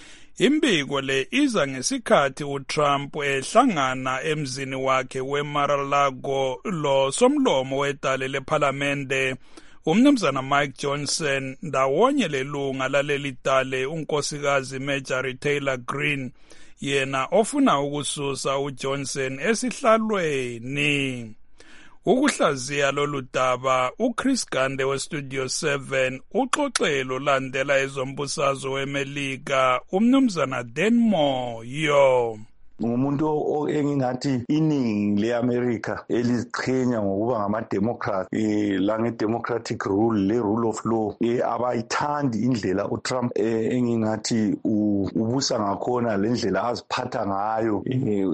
Imbiko le iza ngesikhathi uTrump ehlangana emzini wakhe weMar-a-Lago lo somlomo wedale lephalamende umnumzana Mike Johnson ndawonye lelunga laleli dale unkosikazi Marjorie Taylor Greene, yena ofuna ukususa uJohnson esihlalweni. Ukuhlaziya lolu daba uChris Gande weStudio 7 uxoxelo landela ezombusazwe weMelika umnumzana Denmoyo. Ngumuntu engingathi iningi leAmerica eliziqhenya ngokuba ngama-Democrat lange-democratic rule le-rule of law abayithandi indlela uTrump engingathi ubusa ngakhona lendlela aziphatha ngayo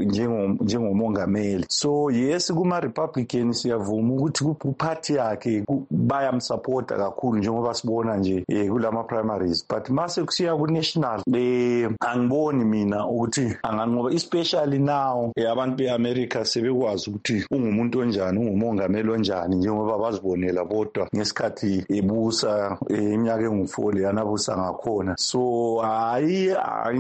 njengomongameli. So yes, kuma-Republican siyavuma ukuthi kuphathi yakhe bayamsupporta kakhulu njengoba sibona nje kulama-primaries, but mase kusiya ku-national angiboni mina ukuthi anganqoba especially now abantu beAmerica sebekwazi ukuthi ungumuntu onjani, ungumongameli onjani njengoba bazibonela bodwa ngesikhathi ebusa iminyaka engu-4 yanabusa ngakhona. So hayi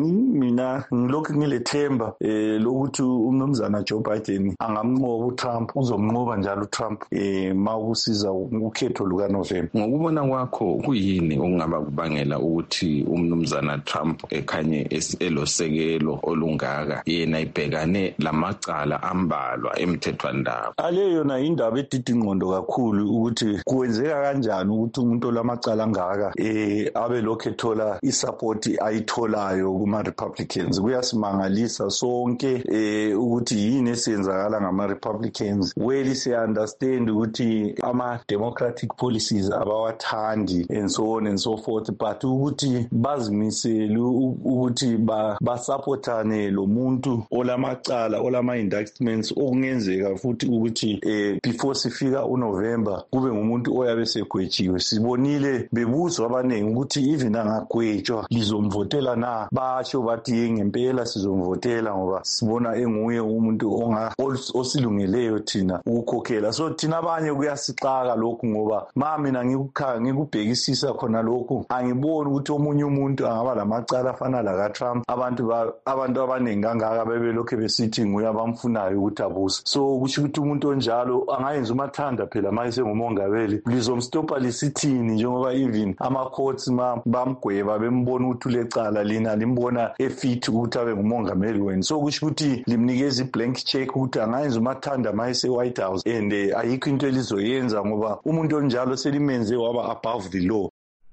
mina ngilokhu ngilethemba lokuthi umnumzana Joe Biden angamnqoba uTrump, uzomnqoba njalo uTrump mawusiza ukhetho lukaNovemba. Ngokubona kwakho kuyini okungaba kubangela ukuthi umnumzana Trump ekhanye elosekelo olungaka yena ibhekane lamacala ambalwa emthethwandaba? Ale yona indaba edidi ingqondo kakhulu ukuthi kuwenzeka kanjani ukuthi umuntu olamacala angaka abe lokho ethola isupport ayitholayo kuma-Republicans. Kuyasimangalisa sonke ukuthi yini esenzakala ngama-Republicans. Well, siya-understand ukuthi ama-democratic policies abawathandi and so on and so forth, but ukuthi bazimisele ukuthi basupportane lo muntu olamacala olama-indictments okungenzeka futhi ukuthi before sifika uNovember kube ngumuntu oyabe segwetshiwe. Sibonile bebuzwa abaningi ukuthi even angagwetshwa lizomvotela na, basho bathi ngempela sizomvotela ngoba sibona enguye umuntu osilungeleyo thina ukukhokhela. So thina abanye kuyasixaka lokhu ngoba mina ngikubhekisisa khona lokhu angiboni ukuthi omunye umuntu angaba lamacala afana lakaTrump abantu abaningi kangaka bebelokhu besithi nguye abamfunayo ukuthi abuse. So kusho ukuthi umuntu onjalo angayenza umathanda phela mayese ngumongameli lizomstopa lisithini njengoba even ama-courts bamgweba bembona ukuthi ulecala lina limbona efit ukuthi abe ngumongameli wenu. So kusho ukuthi limnikeza i-blank check ukuthi angayenza umathanda mayese White House and ayikho into elizoyenza ngoba umuntu onjalo selimenze waba above the law.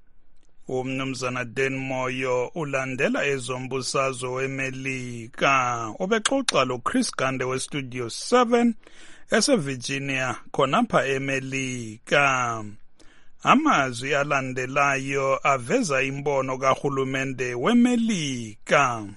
Umnumzana Denmoyo ulandela ezombusazwe weMelika obexoxa loChris Gande weStudio 7 eseVirginia khonapha eMelika. Amazwi alandelayo aveza imbono kahulumende weMelika.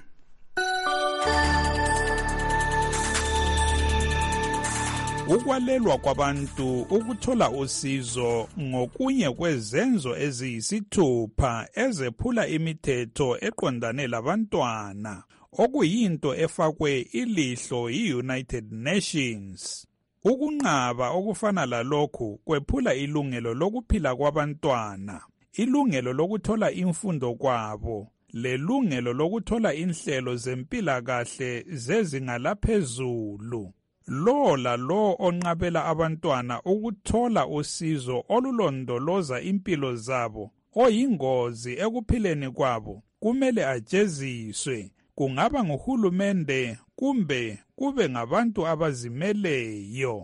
Ukwalelwa kwabantu ukuthola usizo ngokunye kwezenzo eziyisithupha ezephula imithetho eqondane labantwana, okuyinto efakwe ilihlo yi-United Nations. Ukunqaba okufana lalokhu kwephula ilungelo lokuphila kwabantwana, ilungelo lokuthola imfundo kwabo, lelungelo lokuthola inhlelo zempilakahle zezinga laphezulu. Lo lalo onqabela abantwana ukuthola usizo olulondoloza impilo zabo, oyingozi ekuphileni kwabo, kumele ajeziswe, kungaba nguhulumende kumbe kube ngabantu abazimeleyo.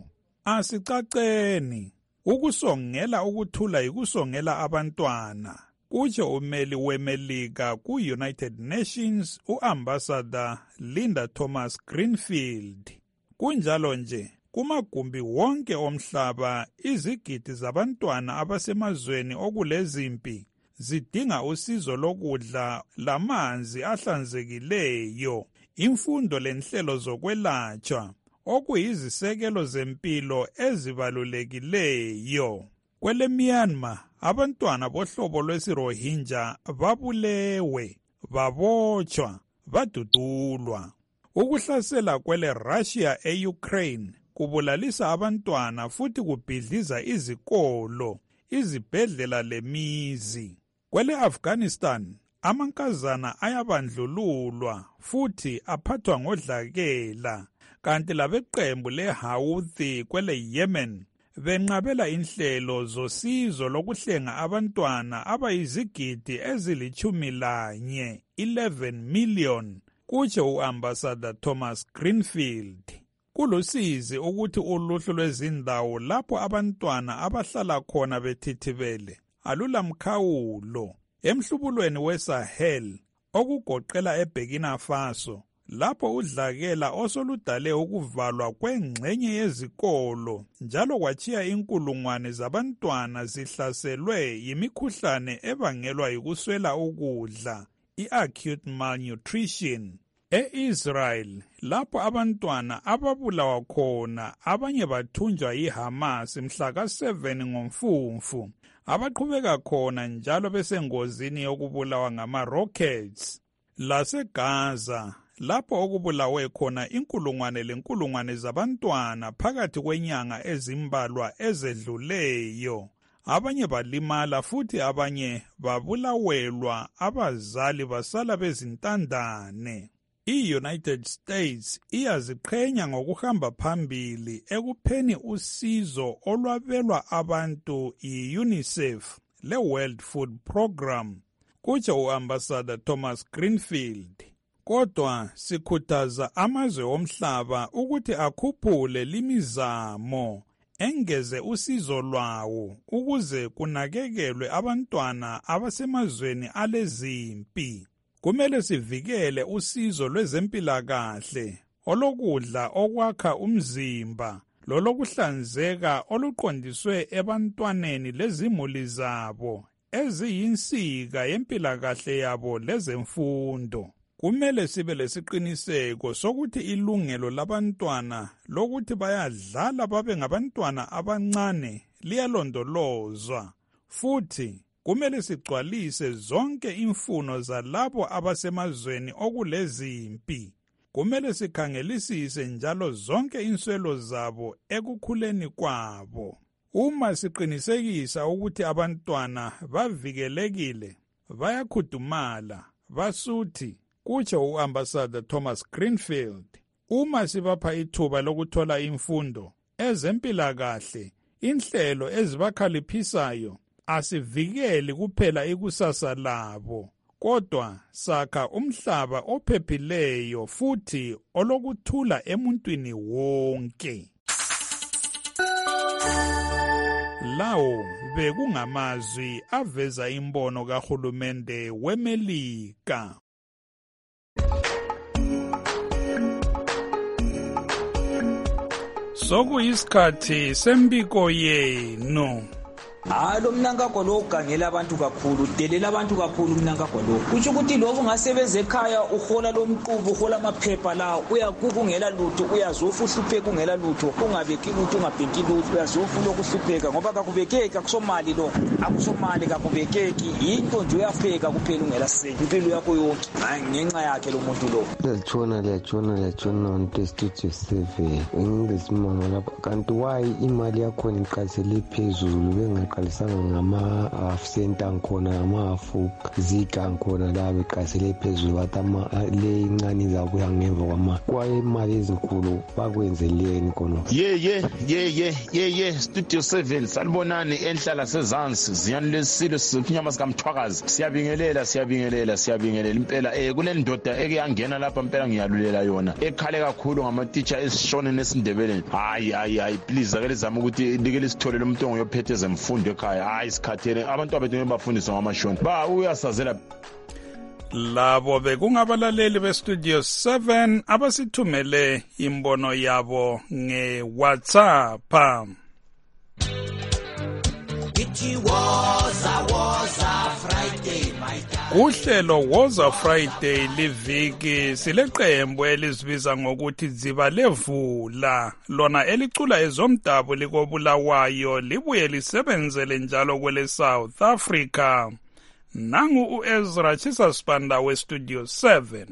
Asicaceni, ukusongela ukuthula yikusongela abantwana, kutsho umeli weMelika ku-United Nations u-Ambassador Linda Thomas-Greenfield. Kunjalo nje, kumagumbi wonke omhlaba, izigidi zabantwana abasemazweni okulezimpi zidinga usizo lokudla lamanzi ahlanzekileyo, imfundo lenhlelo zokwelatshwa, okuyizisekelo zempilo ezibalulekileyo. Kwele Myanmar, abantwana bohlobo lwesiRohingya babulewe, babotshwa, badudulwa. Ukuhlasela kwele Russia e-Ukraine kubulalisa abantwana futhi kubhidliza izikolo, izibhedlela lemizi. Kwele Afghanistan, amankazana ayabandlululwa futhi aphathwa ngodlakela, kanti labeqembu leHouthi kwele Yemen benqabela inhlelo zosizo lokuhlenga abantwana abayizigidi ezili-11, 11 million, kutsho u-Ambassador Thomas Greenfield. Kulusizi ukuthi uluhlu lwezindawo lapho abantwana abahlala khona bethithibele alulamkhawulo. Emhlubulweni weSahel, okugoqela eBurkina Faso, lapho udlakela osoludale ukuvalwa kwengxenye yezikolo njalo kwatshiya inkulungwane zabantwana zihlaselwe yimikhuhlane ebangelwa yikuswela ukudla, i-acute malnutrition. E-Israel, lapho abantwana ababulawa khona abanye bathunjwa yiHamas mhla ka-7 ngoMfumfu, abaqhubeka khona njalo besengozini yokubulawa ngama-rockets. LaseGaza, lapho okubulawe khona inkulungwane zabantwana phakathi kwenyanga ezimbalwa ezedluleyo. Abanye balimala futhi abanye babulawelwa, abazali basala bezintandane. I-United States iyaziqhenya ngokuhamba phambili ekupheni usizo olwabelwa abantu yi-UNICEF le-World Food Program, kutsho u-Ambassador Thomas Greenfield. Kodwa sikhuthaza amazwe omhlaba ukuthi akhuphule limizamo, engeze usizo lwawo ukuze kunakekelwe abantwana abasemazweni alezimpi. Kumele sivikele usizo lwezempilakahle, olokudla okwakha umzimba, lolokuhlanzeka oluqondiswe ebantwaneni lezimuli zabo, eziyinsika yempilakahle yabo lezemfundo. Kumele sibe lesiqiniseko sokuthi ilungelo labantwana lokuthi bayadlala babe ngabantwana abancane liyalondolozwa, futhi kumele sigcwalise zonke imfuno zalabo abasemazweni okulezimpi. Kumele sikhangelisise njalo zonke inswelo zabo ekukhuleni kwabo. Uma siqinisekisa ukuthi abantwana bavikelekile, bayakhudumala, basuthi, kutsho u-Ambassador Thomas Greenfield. Uma sibapha ithuba lokuthola imfundo, ezempilakahle, inhlelo ezibakhaliphisayo, asivikeli kuphela ikusasa labo, kodwa sakha umhlaba ophephileyo futhi olokuthula emuntwini wonke. Lawo bekungamazwi aveza imbono kahulumende weMelika. Sokuyisikhathi sembiko yenu. lo mnangagwa lo ugangela abantu kakhulu, udelela abantu kakhulu umnangagwa lo. Kusho ukuthi lobo ungasebenza ekhaya uhola lo mqubu, uhola amaphepha la, uyakungela lutho, uyazofa uhluphe kungela lutho, ungabeki lutho, ungabheki lutho, uyazofa lokuhlupheka ngoba kakubekeki, akusomali lo, akusomali kakubekeki, into nje uyafeka kuphela ungela senti impilo yakho yonke. Hayi ngenxa yakhe lo muntu lo. Liyatshona onto studio 7 ngisimanga lapha. Kanti why imali yakho iqalisele phezulu bengaqalisanga ngama half cent angikhona ngama-half zika angikhona la beqalisele phezulu bathi le incane izabuya ngemva kwama kwaye imali ezinkulu bakwenzeleni khona? Ye studio 7 salibonani enhlala sezansi ziyani lesilo sinyama sikamthwakazi. Siyabingelela impela kule ndoda ekuyangena lapha impela ngiyalulela yona ekhale kakhulu ngama-teacher esishone nesindebeleni. Hayi please ake lizama ukuthi like lisithole lo muntu ongiyophethe zemfundo ekhaya. Hayi sikhathele abantu abethu bafundiswa ngamashoni uyasazela. Labo bekungabalaleli bestudio 7 abasithumele imbono yabo nge-WhatsApp. Uhlelo Woza Friday liviki sileqembu elizibiza ngokuthi Dziba Levula, lona elicula ezomdabu likobulawayo libuye lisebenzele njalo kwele South Africa. Nangu uEzra Chisasipanda westudio 7.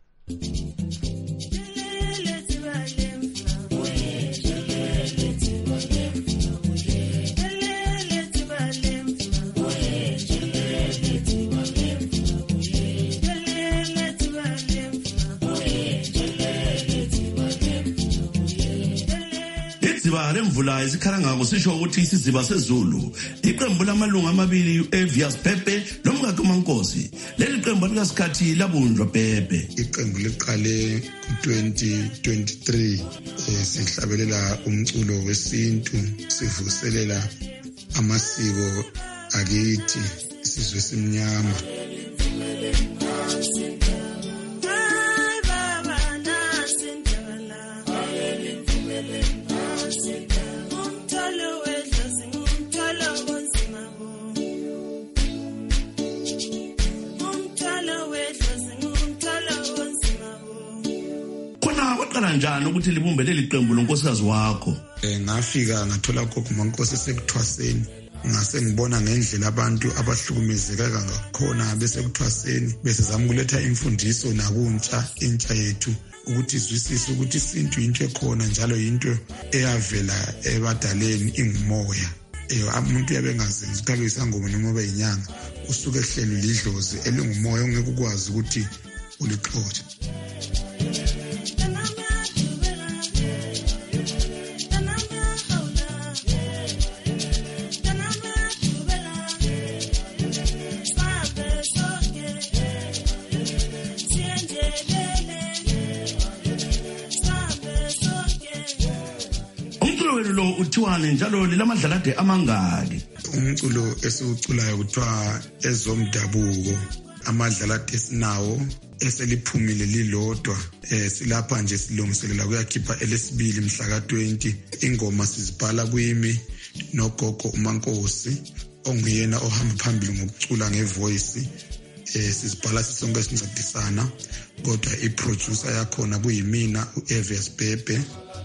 Iziba lemvula izikhala ngako sisho ukuthi isiziba sezulu iqembu lamalunga amabili uAvias Pepe nomkakhe uMankosi. Leli qembu likasikhathi labunjwa Pepe. Iqembu liqale ku-2023 sihlabelela umculo wesintu, sivuselela amasiko akithi isizwe simnyama. Njani ukuthi libumbe leli qembu lonkosikazi wakho? Ngafika ngathola gogo uMankosi sekuthwaseni, ngase ngibona ngendlela abantu abahlukumezeka ngakhona besekuthwaseni, besizama ukuletha imfundiso nakuntsha intsha yethu ukuthi izwisise ukuthi isintu into ekhona njalo into eyavela ebadaleni ingumoya. Umuntu yabengazenzi ukuthi abe isangoma noma abe yinyanga usuke ehlelwe lidlozi elingumoya ongeke ukwazi ukuthi ulixotshe. Lo uthiwane njalo lilamadlalade amangaki? Umculo esiwuculayo kuthiwa ezomdabuko, amadlalade esinawo eseliphumile lilodwa. Silapha nje silungiselela kuyakhipha elesibili mhla ka-20. Ingoma sizibhala kwimi nogogo uMankosi onguyena ohamba phambili ngokucula ngevoice. Sizibhala sisonke sincedisana, kodwa iproducer yakhona kuyimina uAvias Pepe.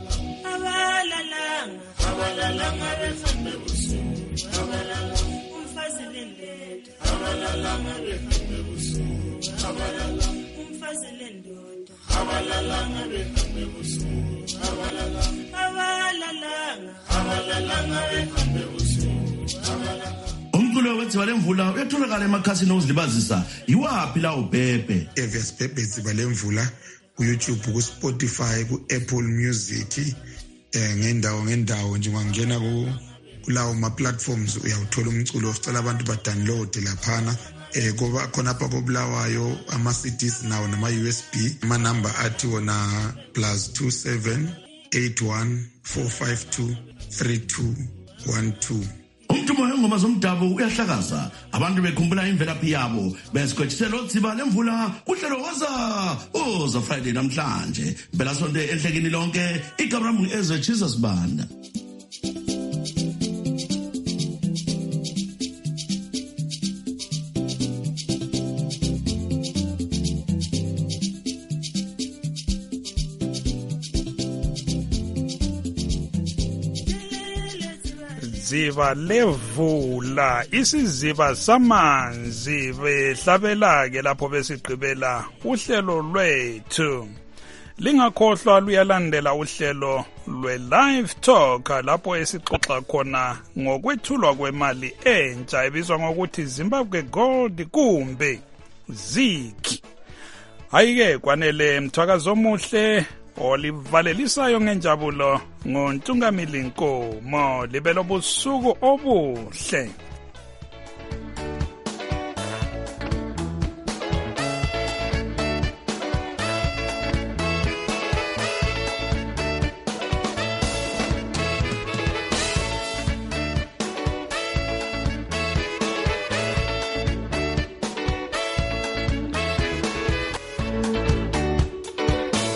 Umculo weDziba Lemvula uyatholakala emakhasini okuzilibazisa yiwaphi lawo Pepe? Avias Pepe Dziba Lemvula ku-YouTube, ku-Spotify, ku-Apple Music, ngendawo nje ungangena kulawo ma-platforms uyawuthola umculo. Sicela abantu ba-download laphana. Kuba khona apha kobulawayo ama-CDs nawo nama-USB, amanamba athi wona +27 81 452 3212. Umdumo wengoma zomdabu uyahlakaza, abantu bekhumbula imvelaphi yabo besigwetshisela Dziba Lemvula kuhlelo Woza Friday namhlanje. Phela sonke enhlekini lonke igama lami uEzra Chisasibanda. isiziba levula isiziba samanzi behlabela-ke lapho besigqibela uhlelo lwethu. Lingakhohlwa luyalandela uhlelo lwe-Live Talk lapho esixoxa khona ngokwethulwa kwemali entsha ebizwa ngokuthi Zimbabwe Gold kumbe ZIG. Hayike kwanele mthwakazo omuhle olivalelisayo ngenjabulo ngoNtungamili Nkomo libelo busuku obuhle.